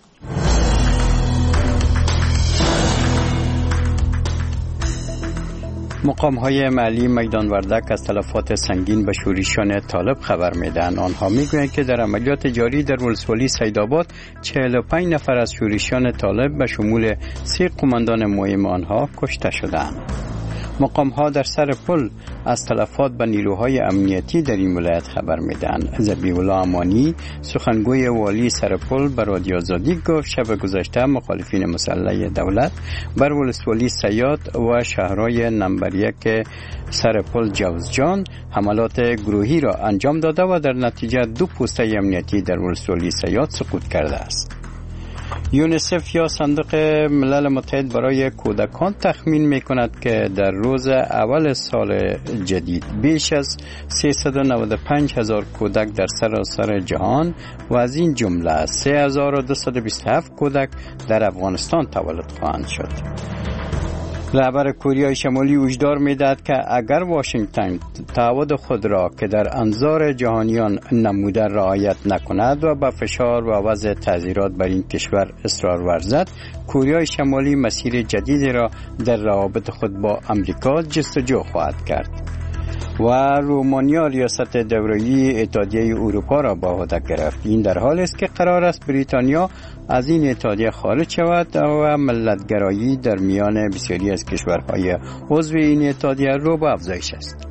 مقام‌های محلی میدان وردک از تلفات سنگین به شورشیان طالب خبر میدن. آنها میگویند که در عملیات جاری در ولسوالی سیدآباد چهل و پنج نفر از شورشیان طالب به شمول سه قماندان مهم آنها کشته شدند. مقام‌ها در سر پل از تلفات به نیروهای امنیتی در این ولایت خبر میدن. ذبیح الله امانی سخنگوی والی سر پل به رادیو آزادی گفت شب گذشته مخالفین مسلح دولت بر ولسوالی سیاد و شهرهای نمبر یک سر پل جوزجان حملات گروهی را انجام داده و در نتیجه دو پوسته امنیتی در ولسوالی سیاد سقوط کرده است. یونیسف یا صندوق ملل متحد برای کودکان تخمین می کند که در روز اول سال جدید بیش از سیصد و نود و پنج هزار کودک در سراسر جهان و از این جمله سه هزار و دویست و بیست و هفت کودک در افغانستان تولد خواهند شد. رهبر کره شمالی هشدار می‌دهد که اگر واشنگتن تعهد خود را که در انظار جهانیان نموده رعایت نکند و با فشار و وضع تعزیرات بر این کشور اصرار ورزد، کره شمالی مسیر جدیدی را در روابط خود با امریکا جستجو خواهد کرد. و رومانیا ریاست دوره‌ای اتحادیه اروپا را به عهده گرفت. این در حالی است که قرار است بریتانیا از این اتحادیه خارج شود و ملت‌گرایی در میان بسیاری از کشورهای عضو این اتحادیه رو به افزایش است.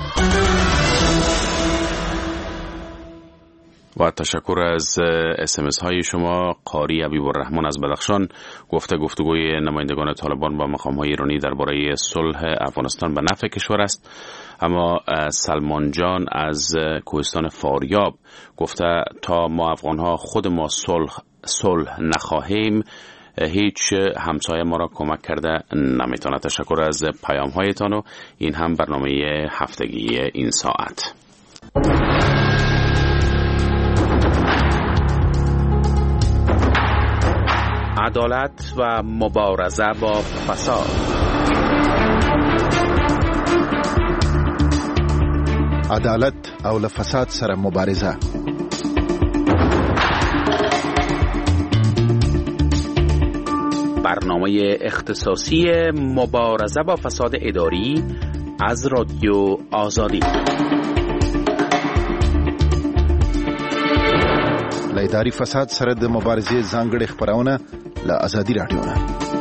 و تشکر از اس ام اس های شما. قاری حبیب الرحمن از بدخشان گفته گفتگوی نمایندگان طالبان با مقام‌های ایرانی درباره صلح افغانستان به نفع کشور است. اما سلمان جان از کوهستان فاریاب گفته تا ما افغان‌ها خود ما صلح صلح نخواهیم هیچ همسایه ما را کمک کرده نمیتونه. تشکر از پیام هایتان و این هم برنامه هفتگی این ساعت. عدالت و مبارزه با فساد. عدالت او له فساد سره مبارزه. برنامه اختصاصی مبارزه با فساد اداری از رادیو آزادی. له اداري فساد سره د مبارزې ځانګړي خبرونه له آزادي رادیو نه.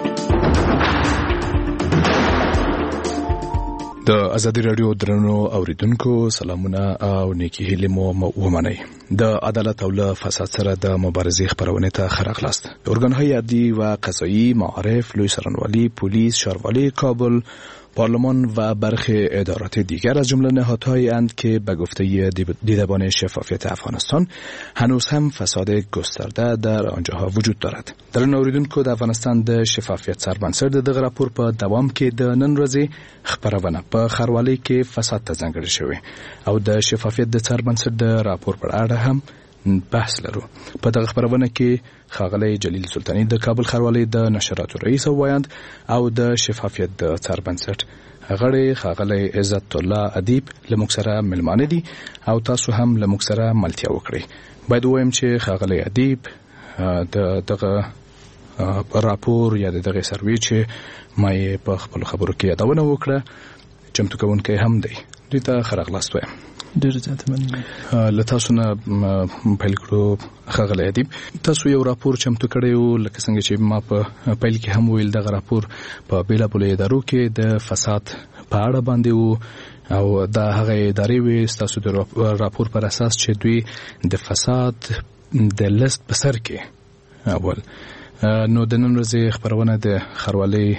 د آزادي رادیو درنو اوریدونکو سلامونه او نیکی هیله مو ومنئ. د عدالت او له فساد سره د مبارزې خبرونه ته خراغلاست. ارګانهای عدلی و قضایی، معارف، لوی سرانوالی، پلیس، شاروالی کابل، پارلمان و برخی ادارات دیگر از جمله نهادهایی اند که به گفته دیدبان شفافیت افغانستان هنوز هم فساد گسترده در آنجاها وجود دارد. در نوریدونکو د افغانستان د شفافیت سربنسر د دغه راپور په دوام کې د نن ورځې خبرونه په خروالي کې فساد ته ځانګړې شوی او د شفافیت د سربنسر د راپور پر اړه هم بحث لرو. په دغه خبرونه کې ښاغلی جلیل سلطانی د کابل ښاروالۍ د نشراتو رئیس وایند او د شفافیت د څاربنسټ غړی ښاغلی عزت الله ادیب له موږ سره ملمانه دي او تاسو هم له موږ سره ملتیا وکړئ. باید ووایم چې ښاغلی ادیب د دغه راپور یا د دغه سروې چې ما یې په خپلو خبرو کې یادونه وکړه چمتو کوونکی هم دی. دوی ته ښه راغلاست وایم. ډېر زیات مننه. له تاسو نه پیل کړو ښاغلی ادیب. تاسو یو راپور چمتو کړی و لکه څنګه چې ما په پیل کې هم ویل دغه راپور په بېلابېلو ادارو کې د فساد په اړه باندې و او دا هغه ادارې وې ستاسو د راپور پر اساس چې دوی د فساد د لیست په سر کې اول. نو د نن ورځې خبرونه د ښاروالۍ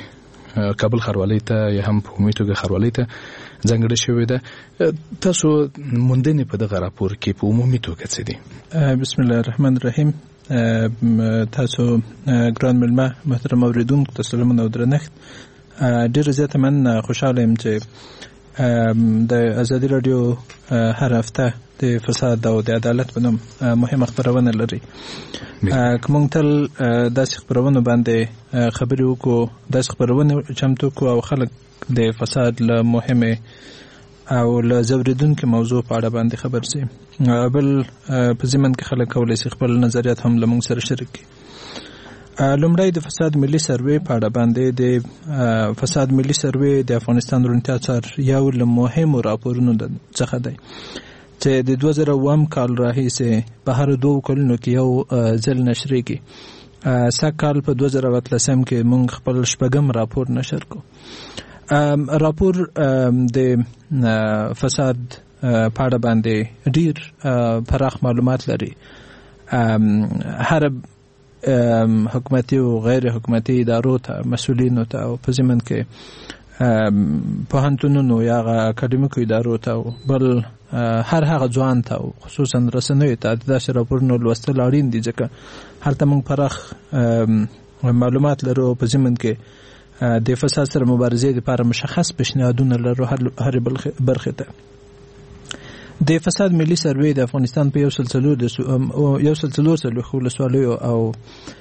کابل خروالۍ ته یا هم په عمومي توګه خروالۍ ته ځانګړې شوې ده. تاسو موندنې په دغه راپور کې په عمومي توګه څه دي؟ بسم الله الرحمن الرحیم. تاسو ګران ملما محترم اوریدونکو ته سلامونه او درنښت. ډېر زیات من خوشاله یم چې د ازادي رادیو هر هفته د فساد او د عدالت په نوم مهمه خبرونه لري. کوم تل داسې خبرونه باندې خبرې وکړو، داسې خبرونه چمتو کو او خلک د فساد له مهمه او له زوریدونکو موضوع په اړه باندې خبر سي. بل په ځمن کې خلک کولای شي خپل نظریات هم له موږ سره شریک کړي. لومړی د فساد ملي سروې په اړه باندې د فساد ملي سروې د افغانستان روڼتیا څار یو له مهمو راپورونو څخه دی چې د دوه زره اووم کال راهیسې په هر دوه کلونو کې یو ځل نشریږي. سږ کال په دوه زره اتلسم کې موږ خپل شپږم راپور نشر کړو. راپور د فساد په اړه باندې ډیر پراخ معلومات لري. هر حکومتي او غیر حکومتي ادارو ته، مسؤلینو ته او په ضمن کې پوهنتونونو یا اکاډمیکو ادارو ته، بل هر هغه ځوان ته او خصوصا رسنیو ته داسې راپورونه لوستل اړین دي ځکه هلته موږ پراخ معلومات لرو. په ضمن کې د فساد سره مبارزې لپاره مشخص پیشنهادونه لرو هر برخې ته. د فساد ملي سروې د افغانستان په یو سل څلور یو سل څلور څلوېښت ولسوالیو او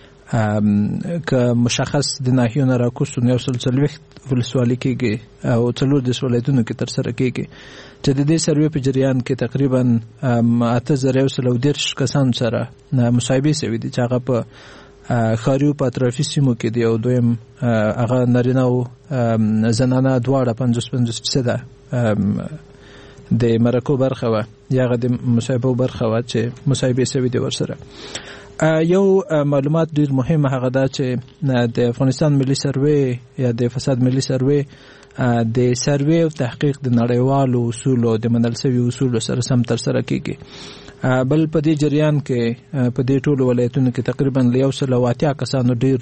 که مشخص د ناحیو نه راکوستو یو سل څلوېښت ولسوالۍ کېږي او څلور دېرش ولایتونو کې ترسره کېږي چې د دې سروې په جریان کې تقریبا اته زره یو سل او دېرش کسانو سره مصاحبې شوي دي چې هغه په ښاري او په اطرافي سیمو کې دي او دویم هغه نارینه او زنانه دواړه پنځوس پنځوس فیصده د مرکو برخه وه یا هغه د مصاحبو برخه وه چې مصاحبې شوي دي ورسره. یو معلومات ډیر مهم هغه دا چې د افغانستان ملي سروې یا د فساد ملي سروې د سروې او تحقیق د نړیوالو اصولو او د منل شویو اصولو سره سم ترسره کیږي. بل په دې جریان کې په دې ټولو ولایتونو کې تقریبا یو سل او اتیا کسانو ډیر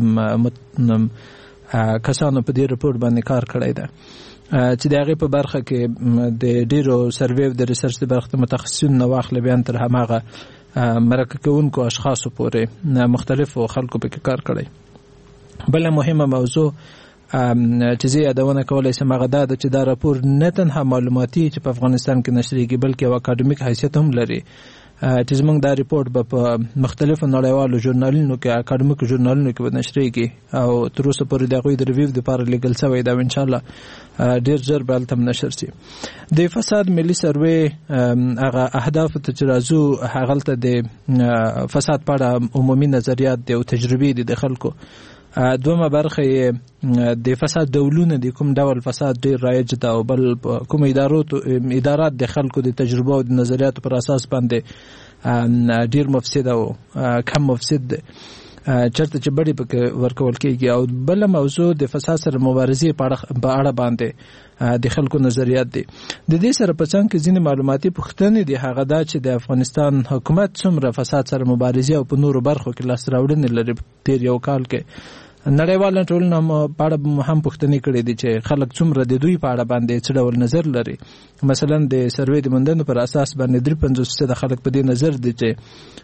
کسانو په دې رپورټ باندې کار کړی ده چې د هغې په برخه کې د ډیرو سروې او د ریسرچ د برخې متخصصینو نه واخله بیان تر هماغه مرکه کوونکو اشخاصو پورې مختلفو خلکو پکې کار کړی. بله مهمه موضوع چې زه یادونه کولی شم هغه دا ده چې دا راپور نه تنها معلوماتي چې په افغانستان کې نشریږي بلکې یو اکاډمیک حیثیت هم لري چې زموږ دا ریپورټ به په مختلفو نړیوالو ژورنالونو کې اکاډمیکو ژورنالونو کې به نشریږي او تر اوسه پورې د هغوی د ریویو دپاره لیږل شوی دا انشاءالله ډېر ژر به هلته هم نشر شي. د فساد ملي سروې هغه اهدافو ته چې راځو هغلته د فساد په اړه عمومي نظریات دي او تجربې دي د خلکو. دومه برخه د فساد ډولونه دي، کوم ډول فساد ډیر رایج ده او بل کوم ادارو ادارات د خلکو د تجربه او د نظریاتو پر اساس باندې ډیر مفسد او کم مفسد ده چرته چې بډې پکې ورکول کېږي. او بل موضوع د فساد سره مبارزې په اړه باندې د خلکو نظریات دي. د دې سره په څنګ کې ځینې معلوماتي پوښتنې دي هغه دا چې د افغانستان حکومت څومره فساد سره مبارزې او په نورو برخو کې لاسته راوړنې لري. تیر یو کال کې نړیوال ټولنه په اړه هم پوښتنې کړې دي چې خلک څومره د دوی په اړه باندې څه ډول نظر لري. مثلا د سروې د موندنو پر اساس باندې درې پنځوس فیصده خلک په دې نظر دي چې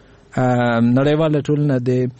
نړیوال ټولنه د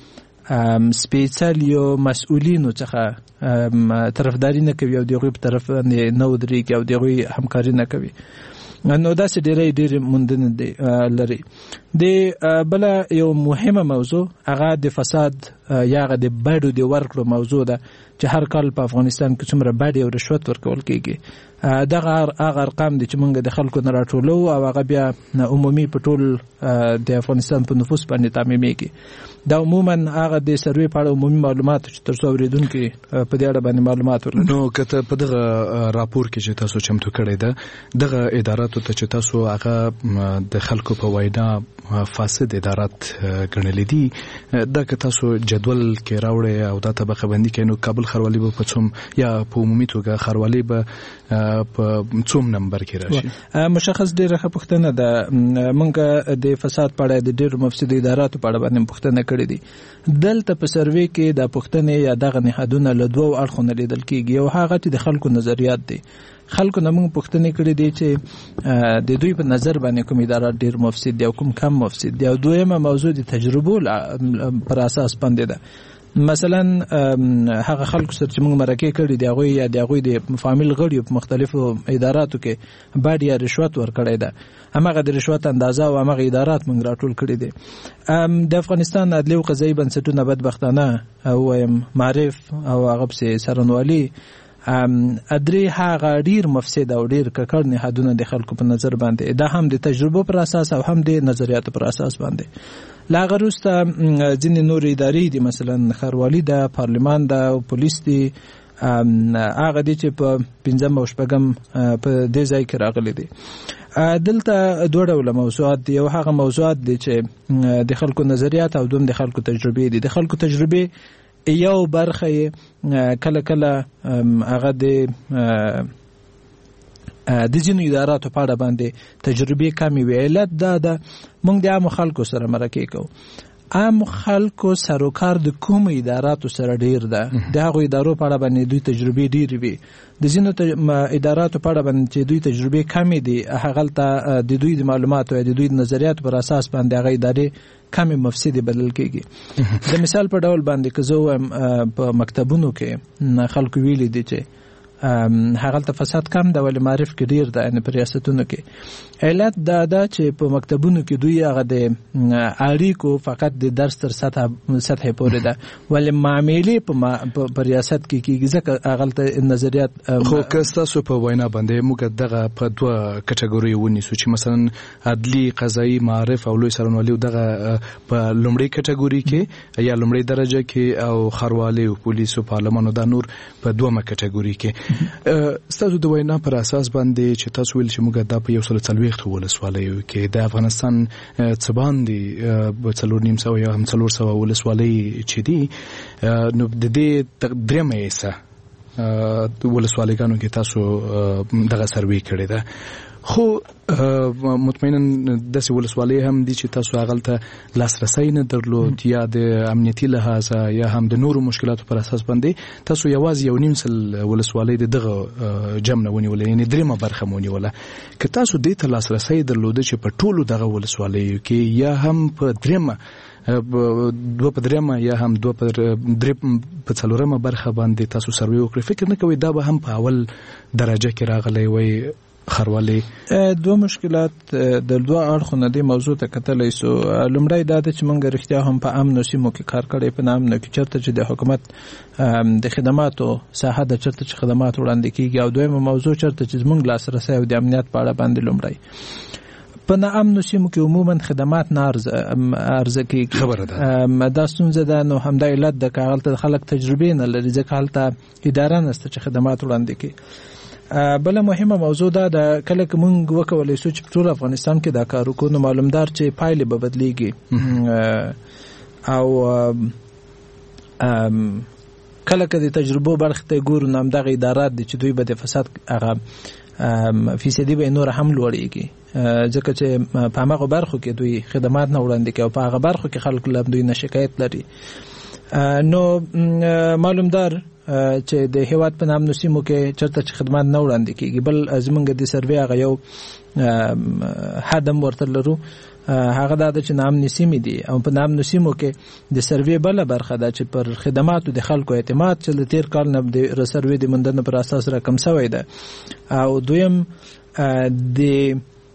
سپیڅلیو مسؤلینو څخه طرفداري نه کوي او د هغوی په طرف باندې نه ودرېږي او د هغوی همکاري نه کوي. نو داسې ډېرې ډېرې موندنې لري. د بله یو مهمه موضوع هغه د فساد یا هغه د بډو د ورکړو موضوع ده چې هر کال په افغانستان کې څومره بډې او رشوت ورکول کېږي. دغه هغه ارقام دي چې موږ د خلکو نه راټولو او هغه بیا عمومي په ټول د افغانستان په نفوس باندې تعمیمېږي. دا عموما هغه د سروې په اړه عمومي معلومات چې تر څو اورېدونکي په دې اړه باندې معلومات ورلري. نو که ته په دغه راپور کې چې تاسو چمتو کړی ده دغه اداراتو ته چې تاسو هغه د خلکو په وینا فاسد ادارات ګڼلې دي دا که تاسو جدول کې راوړئ او دا طبقه بندي کړئ نو کابل ښاروالي به په څوم یا په عمومي توګه ښاروالي به په څوم نمبر کې راشي؟ مشخص ډیره ښه پوښتنه ده. موږ د فساد په اړه د ډیرو مفسدو اداراتو په اړه باندې پوښتنه کړې دي. دلته په سروې کې د پوښتنې یا دغه نهادونه له دوو اړخونو لیدل کېږي. یو هغه چې د خلکو نظریات دي. خلکو نه موږ پوښتنې کړې دي چې د دوی په نظر باندې کوم ادارات ډیر مفسد دي او کوم کم مفسد دي. او دویمه موضوع د تجربو پر اساس باندې ده. مثلا هغه خلکو سره چې موږ مرکه کړې دي هغوی یا د هغوی د فامیل غړي په مختلفو اداراتو کې باید یا رشوت ورکړی ده. هماغه د رشوت اندازه او هماغه ادارات موږ راټول کړي دي. د افغانستان عدلي او قضایي بنسټونه بدبختانه او معرف او هغه پسې څارنوالي ادري هغه ډیر مفسد او ډیر ککړ نهادونه د خلکو په نظر باندې دا هم د تجربو پر اساس او هم د نظریاتو پر اساس باندې. لا غروسته ځینې نور ادارې دي، مثلا ښاروالي ده، پارلمان ده او پولیس دي. هغه دي چې په پنځم او شپږم په دې ځای کې راغلي دي. دلته دوه ډوله موضوعات دي. یو هغه موضوعات دي چې د خلکو نظریات او دوم د خلکو تجربې دي. د خلکو تجربې یو برخه کله کله هغه د د ځینو اداراتو په اړه باندې تجربې کمې وي. علت دا ده موږ د عامو خلکو سره مرکه کوو. عام خلکو سروکار د کوم اداراتو سره ډیر ده. د هغو ادارو په اړه باندې دوی تجربې ډېرې وي. د ځینو اداراتو په اړه باندې چې دوی تجربې کمې دي هغلته د دوی د معلوماتو یا د دوی د نظریاتو پر اساس باندې هغه ادارې کمې مفسدې بلل کېږي. د مثال په ډول باندې که زه ووایم په مکتبونو کې خلکو ویلي دي چې هغلته فساد کم ده ولې معرف کې ډیر ده، یعنې په ریاستونو کې. علت دا ده چې په مکتبونو کې دوی هغه د اړیکو فقط د درس تر سطح سطح پورې ده ولې معاملې په ریاست کې کېږي ځکه هغلته نظریات. خو که ستاسو په وینا باندې موږ دغه په دوه کټګورۍ ونیسو چې مثلا عدلي، قضایي، معرف او لوی څارنوالي دغه په لومړۍ کټګورۍ کې یا لومړۍ درجه کې او ښاروالي او پولیس او پارلمان او دا نور په دومه کټګورۍ کې. ستاسو د وینا پر اساس باندې چې تاسو ویل چې موږ دا په یو سل څلوېښت ولسوالیو کې د افغانستان څه باندې څلور نیم سوه یا هم څلور سوه ولسوالۍ چې دي نو د دې درېیمه حصه ولسوالیګانو کې تاسو دغه سروې کړې ده. خو مطمئنا داسې ولسوالۍ هم دي چې تاسو هغلته لاسرسی نه درلود یا د امنیتي لحاظه یا هم د نورو مشکلاتو پر اساس باندې تاسو یوازې یو نیم سل ولسوالۍ د دغه جمع نه ونیوله، یعنې درېیمه برخه مو ونیوله. که تاسو دې ته لاسرسی درلوده چې په ټولو دغه ولسوالیو کې یا هم په درېیمه دوه په درېیمه یا هم دوه په درې په څلورمه برخه باندې تاسو سروې وکړئ، فکر نه کوئ دا به هم په اول درجه کې راغلی وای؟ خروالي دوه مشکلات د دوه اړخونو د موضوع ته کتلای سو. لومړی دا چې موږ رښتیا هم په امن سیمو کې کار کړی، په امن کې چرته چې د حکومت د خدماتو ساحه د چرته چې خدمات وړاندې کیږي، او دویمه موضوع چرته چې موږ لاسرسي او د امنیت په اړه باندې لومړی په ناامنو سیمو کې عموما خدمات نه ارزه کېږي. خبره ده دا ستونزه ده. نو همدا علت ده که هلته خلک تجربې نه لري ځکه هلته اداره نشته چې خدمات وړاندې کړي. بله مهمه موضوع ده د کله که موږ وکولی سو چې په ټول افغانستان کې دا کار وکړو نو معلومدار چې پایلې به بدلیږي او کله که د تجربو برخې ته ګورو نو همدغه ادارات دي چې دوی به د فساد هغه فیصدي به نور هم لوړېږي ځکه چې په هماغو برخو کې دوی خدمات نه وړاندې کوي او په هغه برخو کې خلک له دوی نه شکایت لري. نو معلومدار چې د هیواد په نامنو سیمو کې چرته چې خدمات نه وړاندې کېږي. بل زمونږ د سروې هغه یو حدم ورته لرو، هغه دا ده چې نامنې سیمې دي او په نامنو سیمو کې د سروې بله برخه ده چې پر خدماتو د خلکو اعتماد چې له تېر کال نه د سروې د موندنې پر اساس راکم شوی ده، او دویم د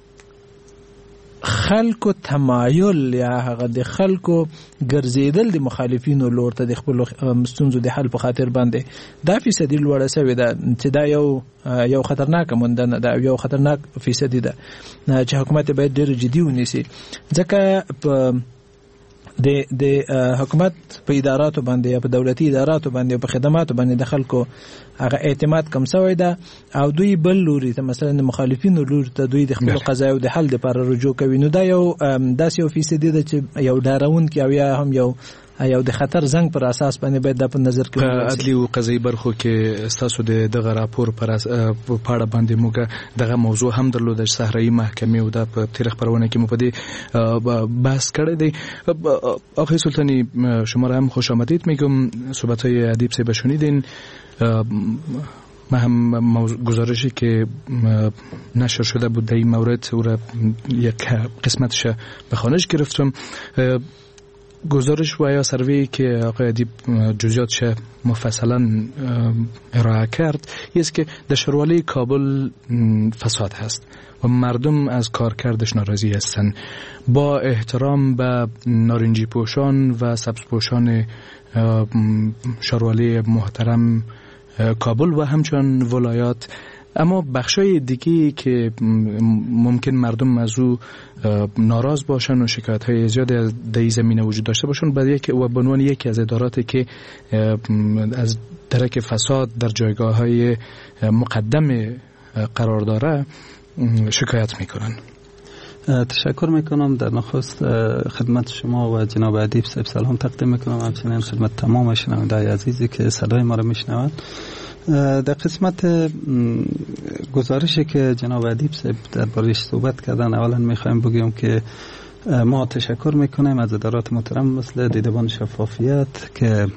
خلکو تمایل یا هغه د خلکو ګرځیدل د مخالفینو لور ته د خپل ستونزو د حل په خاطر باندې دا فیصدي لوړه شوې ده چې دا یو یو خطرناکه موندنه ده، یو خطرناک فیصدي ده چې حکومت باید ډېر جدي ونیسي ځکه په د د حکومت په اداراتو باندې یا په دولتي اداراتو باندې او په خدماتو باندې د خلکو هغه اعتماد کم شوی ده او دوی بل لوري ته مثلا د مخالفینو لوري ته دوی د خپل قضایو د حل لپاره رجوع کوي. نو دا یو داسې یو فیصدي ده چې یو ډارونکي او یا هم یو یا د خطر زنګ پر اساس باندې باید د په نظر کې عدلی او قضایي برخو کې تاسو د دغه راپور پر پاړه باندې موږ دغه موضوع هم درلود د صحرایي محکمې او د په تاریخ پرونه کې مو په دې بحث کړی دی. آقای سلطانی شما را هم خوش آمدید میگم. صحبت‌های ادیب صاحب شنیدین. ما هم گزارشی که نشر شده بود در این مورد او را یک قسمتش به خوانش گرفتم. گزارش و یا سروی که آقای ادیب جزئیاتش مفصلا ارائه کرد است که در شاروالی کابل فساد هست و مردم از کارکردش ناراضی هستند. با احترام به نارنجی پوشان و سبز پوشان شاروالی محترم کابل و همچنان ولایات، اما بخشای دیگی که ممکن مردم از او ناراض باشن و شکایت‌های زیاد در این زمینه وجود داشته باشن، بعد و به عنوان یکی از اداراتی که از درک فساد در جایگاه‌های مقدم قرار داره شکایت میکنن. تشکر میکنم. در نخست خدمت شما و جناب ادیب صاحب سلام تقدیم میکنم، همچنین خدمت تمام شنوندگان عزیزی که صدای ما رو میشنوند. در قسمت گزارشی که جناب ادیب صاحب درباره‌اش صحبت کردن، اولا میخوایم بگیم که ما تشکر میکنیم از ادارات محترم مثل دیدبان شفافیت که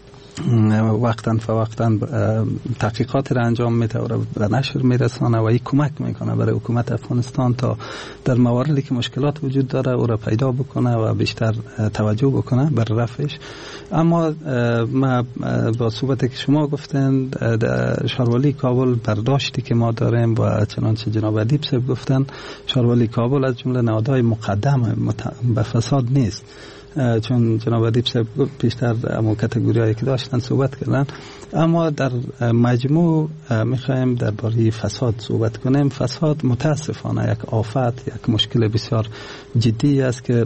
وقتاً فوقتاً تحقیقات را انجام میده و به نشر میرسانه و این کمک میکنه برای حکومت افغانستان تا در مواردی که مشکلات وجود داره او را پیدا بکنه و بیشتر توجه بکنه بر رفعش. اما ما با صحبتی که شما گفتن در شاروالی کابل برداشتی که ما داریم و چنانچه جناب ادیب صاحب گفتن، شاروالی کابل از جمله نهادهای مقدم به فساد نیست، چون جناب ادیب صاحب پیشتر امو کاتگوریایی که داشتن صحبت کردن. اما در مجموع میخوایم درباره فساد صحبت کنیم. فساد متاسفانه یک آفت، یک مشکل بسیار جدی است که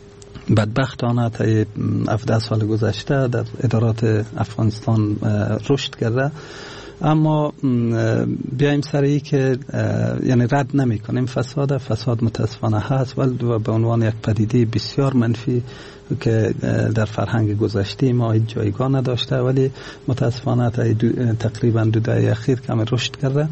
بدبختانه تا هفده سال گذشته در ادارات افغانستان رشد کرده. اما بیایم سری که یعنی رد نمی کنیم فساد. فساد متاسفانه هست ولی به عنوان یک پدیده بسیار منفی که در فرهنگ گذشته ما هیچ جایگاه نداشته، ولی متاسفانه تقریبا دو دهه اخیر کم رشد کرده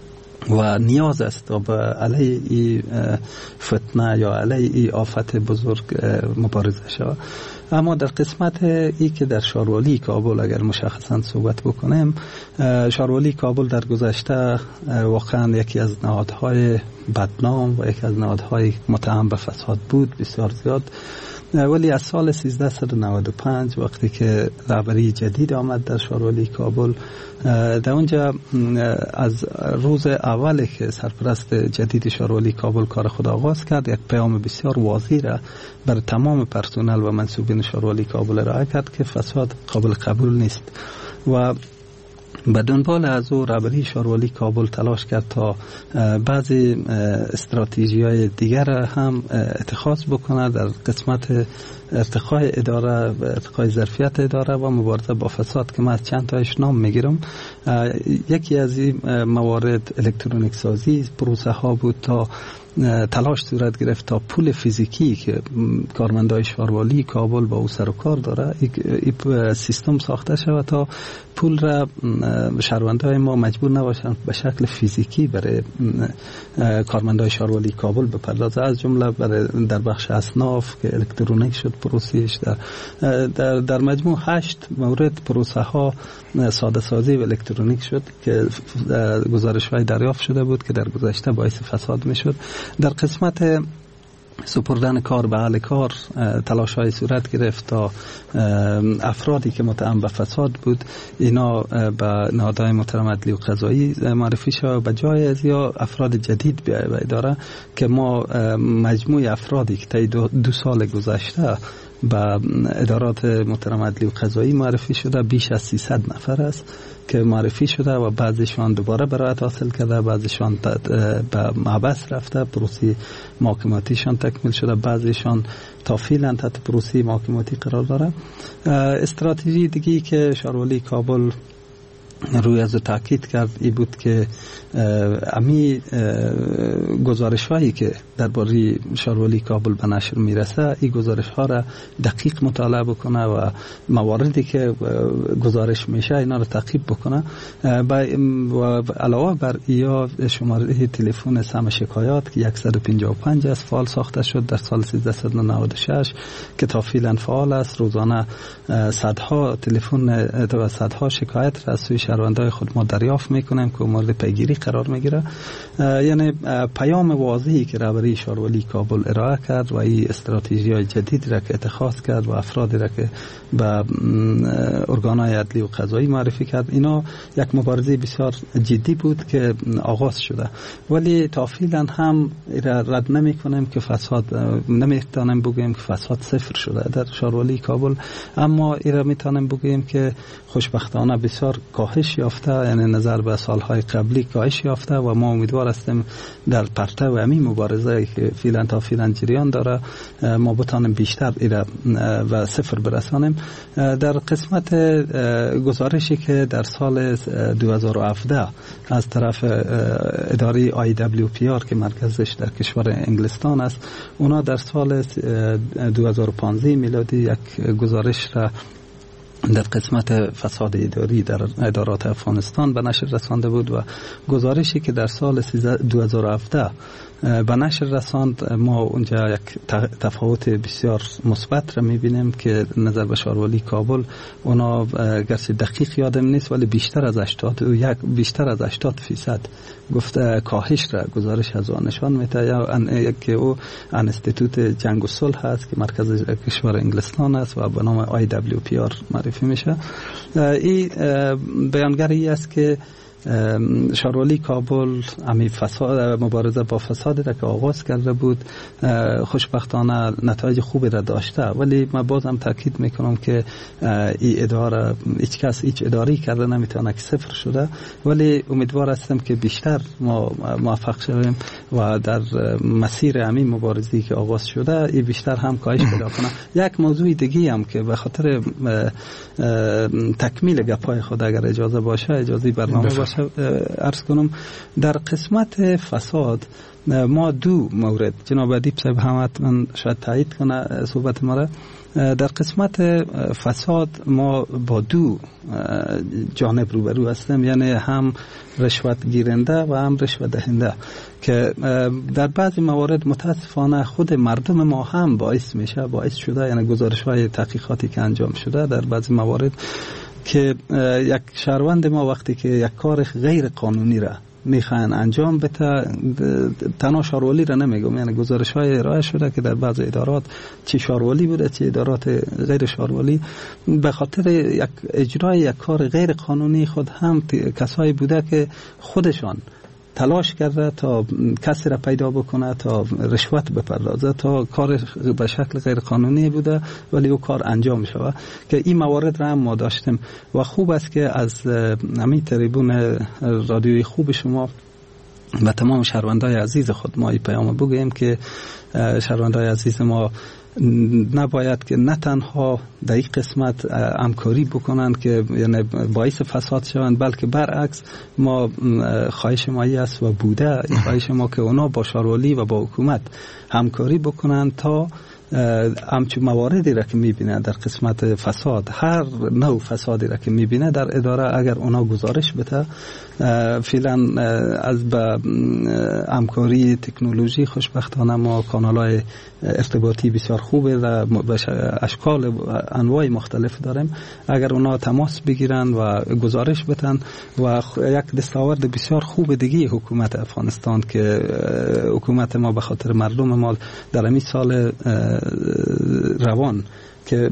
و نیاز است تا به علیه این فتنه یا علیه این آفت بزرگ مبارزه شود. اما در قسمت ای که در شاروالی کابل اگر مشخصا صحبت بکنیم، شاروالی کابل در گذشته واقعا یکی از نهادهای بدنام و یکی از نهادهای متهم به فساد بود بسیار زیاد. ولی از سال سیزده نود و پنج وقتی که رهبری جدید آمد در شاروالی کابل، در اونجا از روز اولی که سرپرست جدید شاروالی کابل کار خود آغاز کرد، یک پیام بسیار واضح را بر تمام پرسنل و منصوبین شاروالی کابل ارائه کرد که فساد قابل قبول نیست و به دنبال از او رهبری شاروالی کابل تلاش کرد تا بعضی استراتژی‌های دیگر هم اتخاذ بکنه در قسمت ارتقای اداره و ارتقای ظرفیت اداره و مبارزه با فساد که من از چند تایش نام میگیرم. یکی از این موارد الکترونیک سازی پروسه ها بود تا تلاش صورت گرفت تا پول فیزیکی که کارمندای شاروالی کابل با او سر و کار داره این سیستم ساخته شود تا پول را شهروندای ما مجبور نباشند به شکل فیزیکی برای کارمندای شاروالی کابل بپردازه، از جمله برای در بخش اصناف که الکترونیک شد پروسیش. در, در, در مجموع هشت مورد پروسه ها ساده سازی و الکترونیک شد که گزارش های دریافت شده بود که در گذشته باعث فساد می شد. در قسمت سپردن کار به اهل کار تلاش های صورت گرفت تا افرادی که متهم به فساد بود اینا به نهادهای محترم عدلی و قضایی معرفی شد، به جای از یا افراد جدید بیاید به اداره که ما مجموع افرادی که تا دو, دو سال گذشته به ادارات محترم عدلی و قضایی معرفی شده بیش از سیصد نفر است که معرفی شده و بعضیشان دوباره برایت حاصل کرده، بعضیشان به محبس رفته، پروسه محاکماتیشان تکمیل شده، بعضیشان تا فعلا تحت پروسه محاکماتی قرار داره. استراتژی دیگی که شاروالی کابل روی از تاکید کرد ای بود که امی گزارش هایی که درباره شاروالی کابل به نشر میرسه این گزارش ها را دقیق مطالعه بکنه و مواردی که گزارش میشه اینا را تعقیب بکنه و علاوه بر یا شماره تلفن سم شکایات که صد و پنجاه و پنج است فعال ساخته شد در سال سیزده نود و شش که تا فعلا فعال است. روزانه صدها تلفن و صدها شکایت را از سوی شهروندان خود ما دریافت میکنیم که مورد پیگیری قرار میگیره. یعنی پیام واضحی که رهبری شاروالی کابل ارائه کرد و این استراتژی جدید را که اتخاذ کرد و افرادی را که به ارگانهای عدلی و قضایی معرفی کرد اینا یک مبارزه بسیار جدی بود که آغاز شده، ولی تا فعلا هم رد نمی کنیم که فساد نمیتونیم بگوییم که فساد صفر شده در شاروالی کابل، اما ایرا میتونیم بگوییم که خوشبختانه بسیار کاهش یافته، یعنی نظر به سالهای قبلی کاهش یافته و ما امیدوار هستیم در پرتو همین مبارزه که فعلا تا فعلا جریان داره ما بتانیم بیشتر ایرا و صفر برسانیم. در قسمت گزارشی که در سال دو هزار و هفده از طرف اداره آی دبلیو پی آر که مرکزش در کشور انگلستان است، اونا در سال دو هزار و پانزده میلادی یک گزارش را در قسمت فساد اداری در ادارات افغانستان به نشر رسانده بود و گزارشی که در سال دو هزار و هفده به نشر رساند ما اونجا یک تفاوت بسیار مثبت را میبینیم که نظر به شاروالی کابل اونا گرچه دقیق یادم نیست ولی بیشتر از هشتاد و یک بیشتر از هشتاد فیصد گفته کاهش را گزارش از آن نشان میده، یا که او انستیتوت جنگ و صلح هست که مرکز کشور انگلستان است و به نام آی دبلیو پی آر معرفی میشه. این بیانگری است که شاروالی کابل امی فساد مبارزه با فساد را که آغاز کرده بود خوشبختانه نتایج خوبی را داشته، ولی من بازم تاکید میکنم که این اداره هیچ کس هیچ اداری کرده نمیتونه که صفر شده، ولی امیدوار هستم که بیشتر ما موفق شویم و در مسیر همین مبارزه‌ای که آغاز شده این بیشتر هم کاهش پیدا کنه. یک موضوع دیگه هم که به خاطر تکمیل گپای خود اگر اجازه باشه اجازه برنامه باشه عرض کنم، در قسمت فساد ما دو مورد جناب ادیب صاحب همت من شاید تایید کنه صحبت ما را، در قسمت فساد ما با دو جانب روبرو هستیم، یعنی هم رشوت گیرنده و هم رشوت دهنده که در بعضی موارد متاسفانه خود مردم ما هم باعث میشه باعث شده، یعنی گزارش های تحقیقاتی که انجام شده در بعضی موارد که یک شهروند ما وقتی که یک کار غیر قانونی را میخوان انجام بده، تنها شاروالی را نمیگم، یعنی گزارش های ارائه شده که در بعض ادارات چه شاروالی بوده چه ادارات غیر شاروالی به خاطر یک اجرای یک کار غیر قانونی خود هم کسایی بوده که خودشان تلاش کرده تا کسی را پیدا بکنه تا رشوت بپردازه تا کار به شکل غیر قانونی بوده ولی او کار انجام شده، که این موارد را هم ما داشتیم و خوب است که از همین تریبون رادیوی خوب شما و تمام شهروندای عزیز خود ما این پیام بگوییم که شهروندای عزیز ما نباید که نه تنها در این قسمت همکاری بکنند که یعنی باعث فساد شوند، بلکه برعکس ما خواهش ما است و بوده خواهش ما که اونا با شاروالی و با حکومت همکاری بکنند تا همچون مواردی را که میبینه در قسمت فساد، هر نوع فسادی را که میبینه در اداره اگر اونا گزارش بده، فعلا از به همکاری تکنولوژی خوشبختانه ما کانال‌های ارتباطی بسیار خوبه و اشکال انواع مختلف داریم، اگر اونا تماس بگیرن و گزارش بدن و یک دستاورد بسیار خوب دیگه حکومت افغانستان که حکومت ما به خاطر مردم ما در همین سال روان که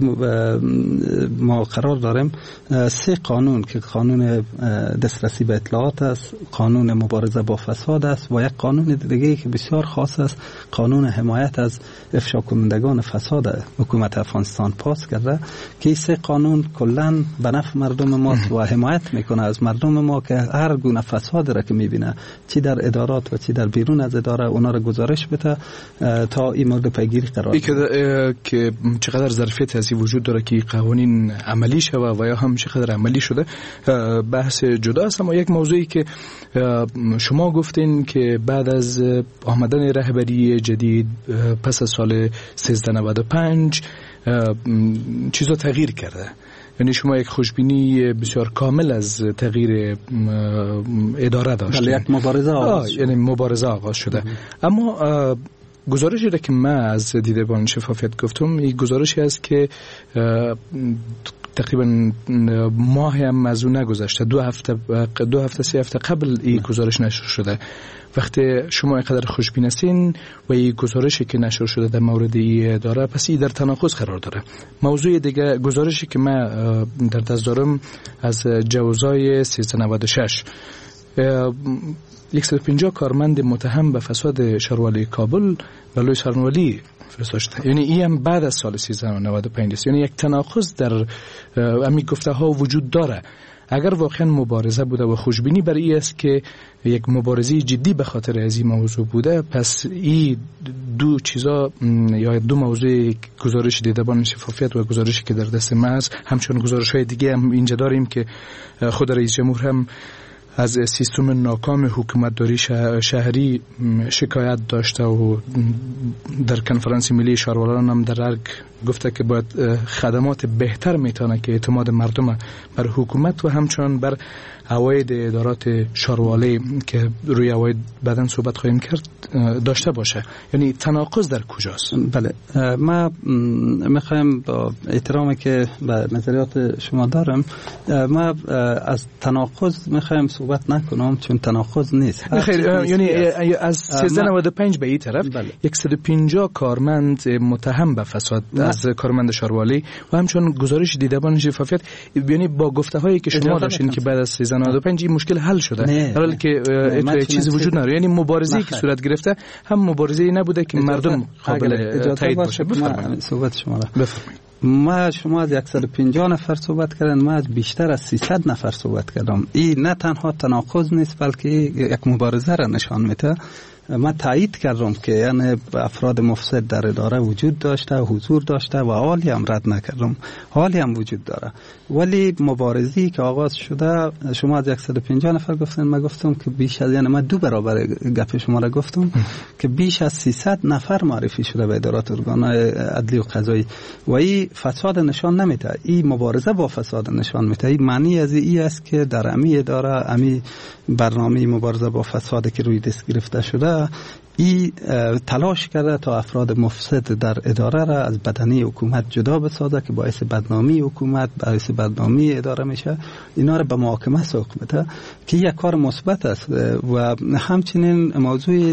ما قرار داریم سه قانون که قانون دسترسی به اطلاعات است، قانون مبارزه با فساد است و یک قانون دیگه که بسیار خاص است، قانون حمایت از افشا کنندگان فساد حکومت افغانستان پاس کرده که این سه قانون کلاً به نفع مردم ما و حمایت میکنه از مردم ما که هر گونه فساد را که میبینه چی در ادارات و چی در بیرون از اداره اونا را گزارش بده تا این مورد پیگیری قرار بگیره. که چقدر ظرفیت شفافیت از این وجود داره که قوانین عملی شوه و یا هم چقدر عملی شده بحث جدا است. اما یک موضوعی که شما گفتین که بعد از آمدن رهبری جدید پس از سال سیزده نود و پنج چیزا تغییر کرده، یعنی شما یک خوشبینی بسیار کامل از تغییر اداره داشتین. یک مبارزه آغاز شده. یعنی مبارزه آغاز شده. اما گزارشی را که من از دیدبان شفافیت گفتم، این گزارشی است که تقریبا ماه هم از اون نگذشته، دو هفته دو هفته سه هفته قبل این گزارش نشر شده. وقتی شما اینقدر خوشبین هستین و این گزارشی که نشر شده در مورد این اداره، پس این در تناقض قرار داره. موضوع دیگه گزارشی که من در دست دارم از جوزای سیزده نود و شش، صد و پنجاه کارمند متهم به فساد شهروالی کابل بلوی سرنوالی فرستاده شده. یعنی این هم بعد از سال سیزده نود و پنج است. یعنی یک تناقض در امی گفته ها وجود داره. اگر واقعا مبارزه بوده و خوشبینی برای این است که یک مبارزه جدی به خاطر از این موضوع بوده، پس این دو چیزا یا دو موضوع گزارش دیدبان شفافیت و گزارشی که در دست ما است، همچون گزارش های دیگه هم اینجا داریم که خود رئیس جمهور هم از سیستم ناکام حکومتداری شهری شکایت داشته و در کنفرانس ملی شهروالان هم در ارگ گفته که باید خدمات بهتر میتونه که اعتماد مردم بر حکومت و همچنان بر عواید ادارات شهروالی که روی عواید بعداً صحبت خواهیم کرد داشته باشه. یعنی تناقض در کجاست؟ بله، ما میخوایم با احترامی که به نظریات شما دارم، ما از تناقض میخوایم صحبت نکنم چون تناقض نیست. خیر، یعنی از سیزده نود و پنج به این طرف صد و پنجاه کارمند متهم به فساد از کارمند شهروالی و همچنان گزارش دیدبان شفافیت، یعنی با گفته هایی که شما داشتین که بعد از سیزده نود و پنج این مشکل حل شده، در حالی که چیزی وجود نداره. یعنی مبارزه‌ای که صورت گرفته هم مبارزه‌ای نبوده که مردم قابل تایید باشه. بفرمایید صحبت شما را. بفرمایید. ما شما از صد و پنجاه نفر صحبت کردن، ما از بیشتر از سیصد نفر صحبت کردم. این نه تنها تناقض نیست بلکه یک مبارزه را نشان میده. من تایید کردم که یعنی افراد مفسد در اداره وجود داشته و حضور داشته و حالی هم رد نکردم، حالی هم وجود داره. ولی مبارزی که آغاز شده، شما از صد و پنجاه نفر گفتن، من گفتم که بیش از، یعنی من دو برابر گپ شما را گفتم که بیش از سیصد نفر معرفی شده به ادارات ارگان‌های عدلی و قضایی و این فساد نشان نمیده. این مبارزه با فساد نشان میده. این معنی از این است که در امی اداره، امی برنامه مبارزه با فساد که روی دست گرفته شده، ای تلاش کرده تا افراد مفسد در اداره را از بدنه حکومت جدا بسازه که باعث بدنامی حکومت، باعث بدنامی اداره میشه. اینا را به محاکمه سوق میده که یک کار مثبت است. و همچنین موضوع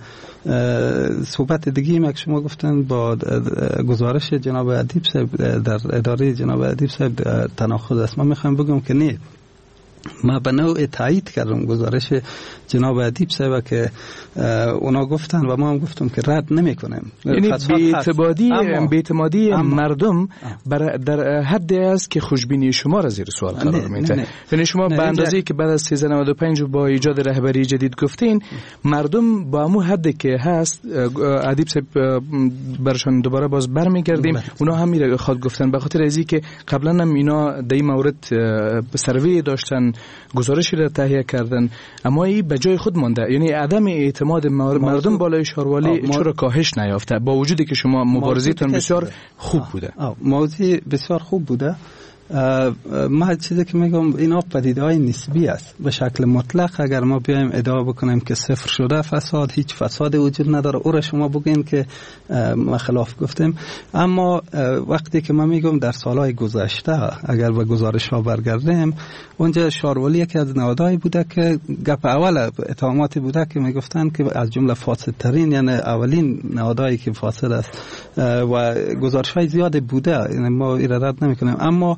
صحبت دیگه که شما گفتن با گزارش جناب ادیب صاحب در اداره جناب ادیب صاحب تناقض است. من میخوام بگم که نه، ما به نوع تایید کردم گزارش جناب ادیب صاحب که اونا گفتن و ما هم گفتم که رد نمی کنیم. یعنی بی‌اعتمادی بی‌اعتمادی مردم در حد است که خوشبینی شما را زیر سوال قرار میده. یعنی شما به اندازه‌ای که بعد از سیزده نود و پنج با ایجاد رهبری جدید گفتین، مردم با همون حدی که هست ادیب صاحب برشان دوباره باز برمیگردیم، اونا هم میره خود گفتن به خاطر ازی که قبلا هم اینا در این مورد سروی داشتن، گزارشی را تهیه کردن، اما این به جای خود مانده. یعنی عدم اعتماد مردم بالای شهروالی چرا کاهش نیافته با وجودی که شما مبارزه‌تون بسیار خوب بوده؟ موضوع بسیار خوب بوده. ما چیزی که میگم اینا پدیده‌های نسبی است. به شکل مطلق اگر ما بیایم ادعا بکنیم که صفر شده فساد، هیچ فساد وجود نداره، او را شما بگین که ما خلاف گفتیم. اما وقتی که ما میگم در سالهای گذشته اگر به گزارش ها برگردیم، اونجا شهروالی که از نهادهایی بوده که گپ اول اتهاماتی بوده که میگفتن که از جمله فاسدترین، یعنی اولین نهادهایی که فاسد است و گزارش های زیاد بوده، یعنی ما ایراد نمیکنیم. اما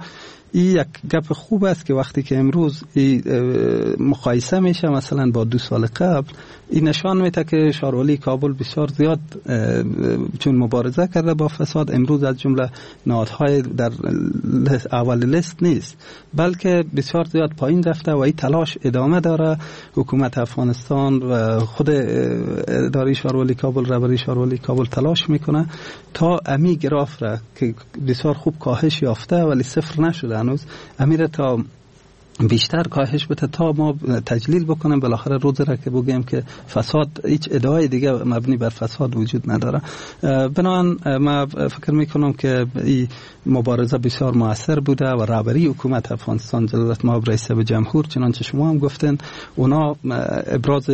این یک گپ خوب است که وقتی که امروز مقایسه میشه مثلا با دو سال قبل، این نشان میده که شاروالی کابل بسیار زیاد چون مبارزه کرده با فساد، امروز از جمله نهادهای در اول لیست نیست، بلکه بسیار زیاد پایین رفته و این تلاش ادامه داره. حکومت افغانستان و خود اداره شاروالی کابل، رهبری شاروالی کابل تلاش میکنه تا امی گراف را که بسیار خوب کاهش یافته ولی صفر نشده هنوز، امیر تا بیشتر کاهش بده تا ما تجلیل بکنیم بالاخره روز را که بگیم که فساد هیچ ادعای دیگه مبنی بر فساد وجود نداره. بنابراین ما فکر میکنم که این مبارزه بسیار موثر بوده و رهبری حکومت افغانستان جلالت مآب رئیس جمهور چنانچه شما هم گفتین اونا ابراز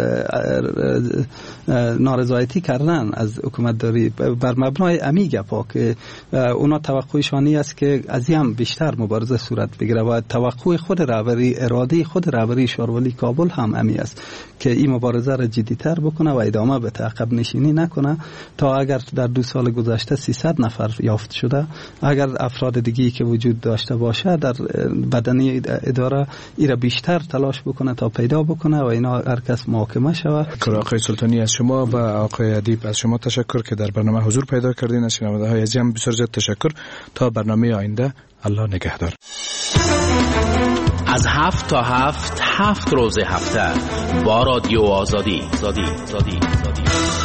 نارضایتی کردن از حکومت داری بر مبنای امی گپا که اونا توقعشانی است که از هم بیشتر مبارزه صورت بگیره و توقع خود رهبری اراده خود رهبری شاروالی کابل هم امی است که این مبارزه را جدی‌تر بکنه و ادامه بده، عقب نشینی نکنه. تا اگر در دو سال گذشته سیصد نفر یافت شده، اگر افراد دیگه‌ای که وجود داشته باشه در بدنی اداره ایرا بیشتر تلاش بکنه تا پیدا بکنه و اینا هر کس محاکمه شود. آقای سلطانی از شما و آقای ادیب از شما تشکر که در برنامه حضور پیدا کردین. از شنونده‌های عزیز هم بسیار زیاد تشکر. تا برنامه آینده، الله نگهدار. از هفت تا هفت هفت روز هفته با رادیو آزادی. زادی. زادی. زادی.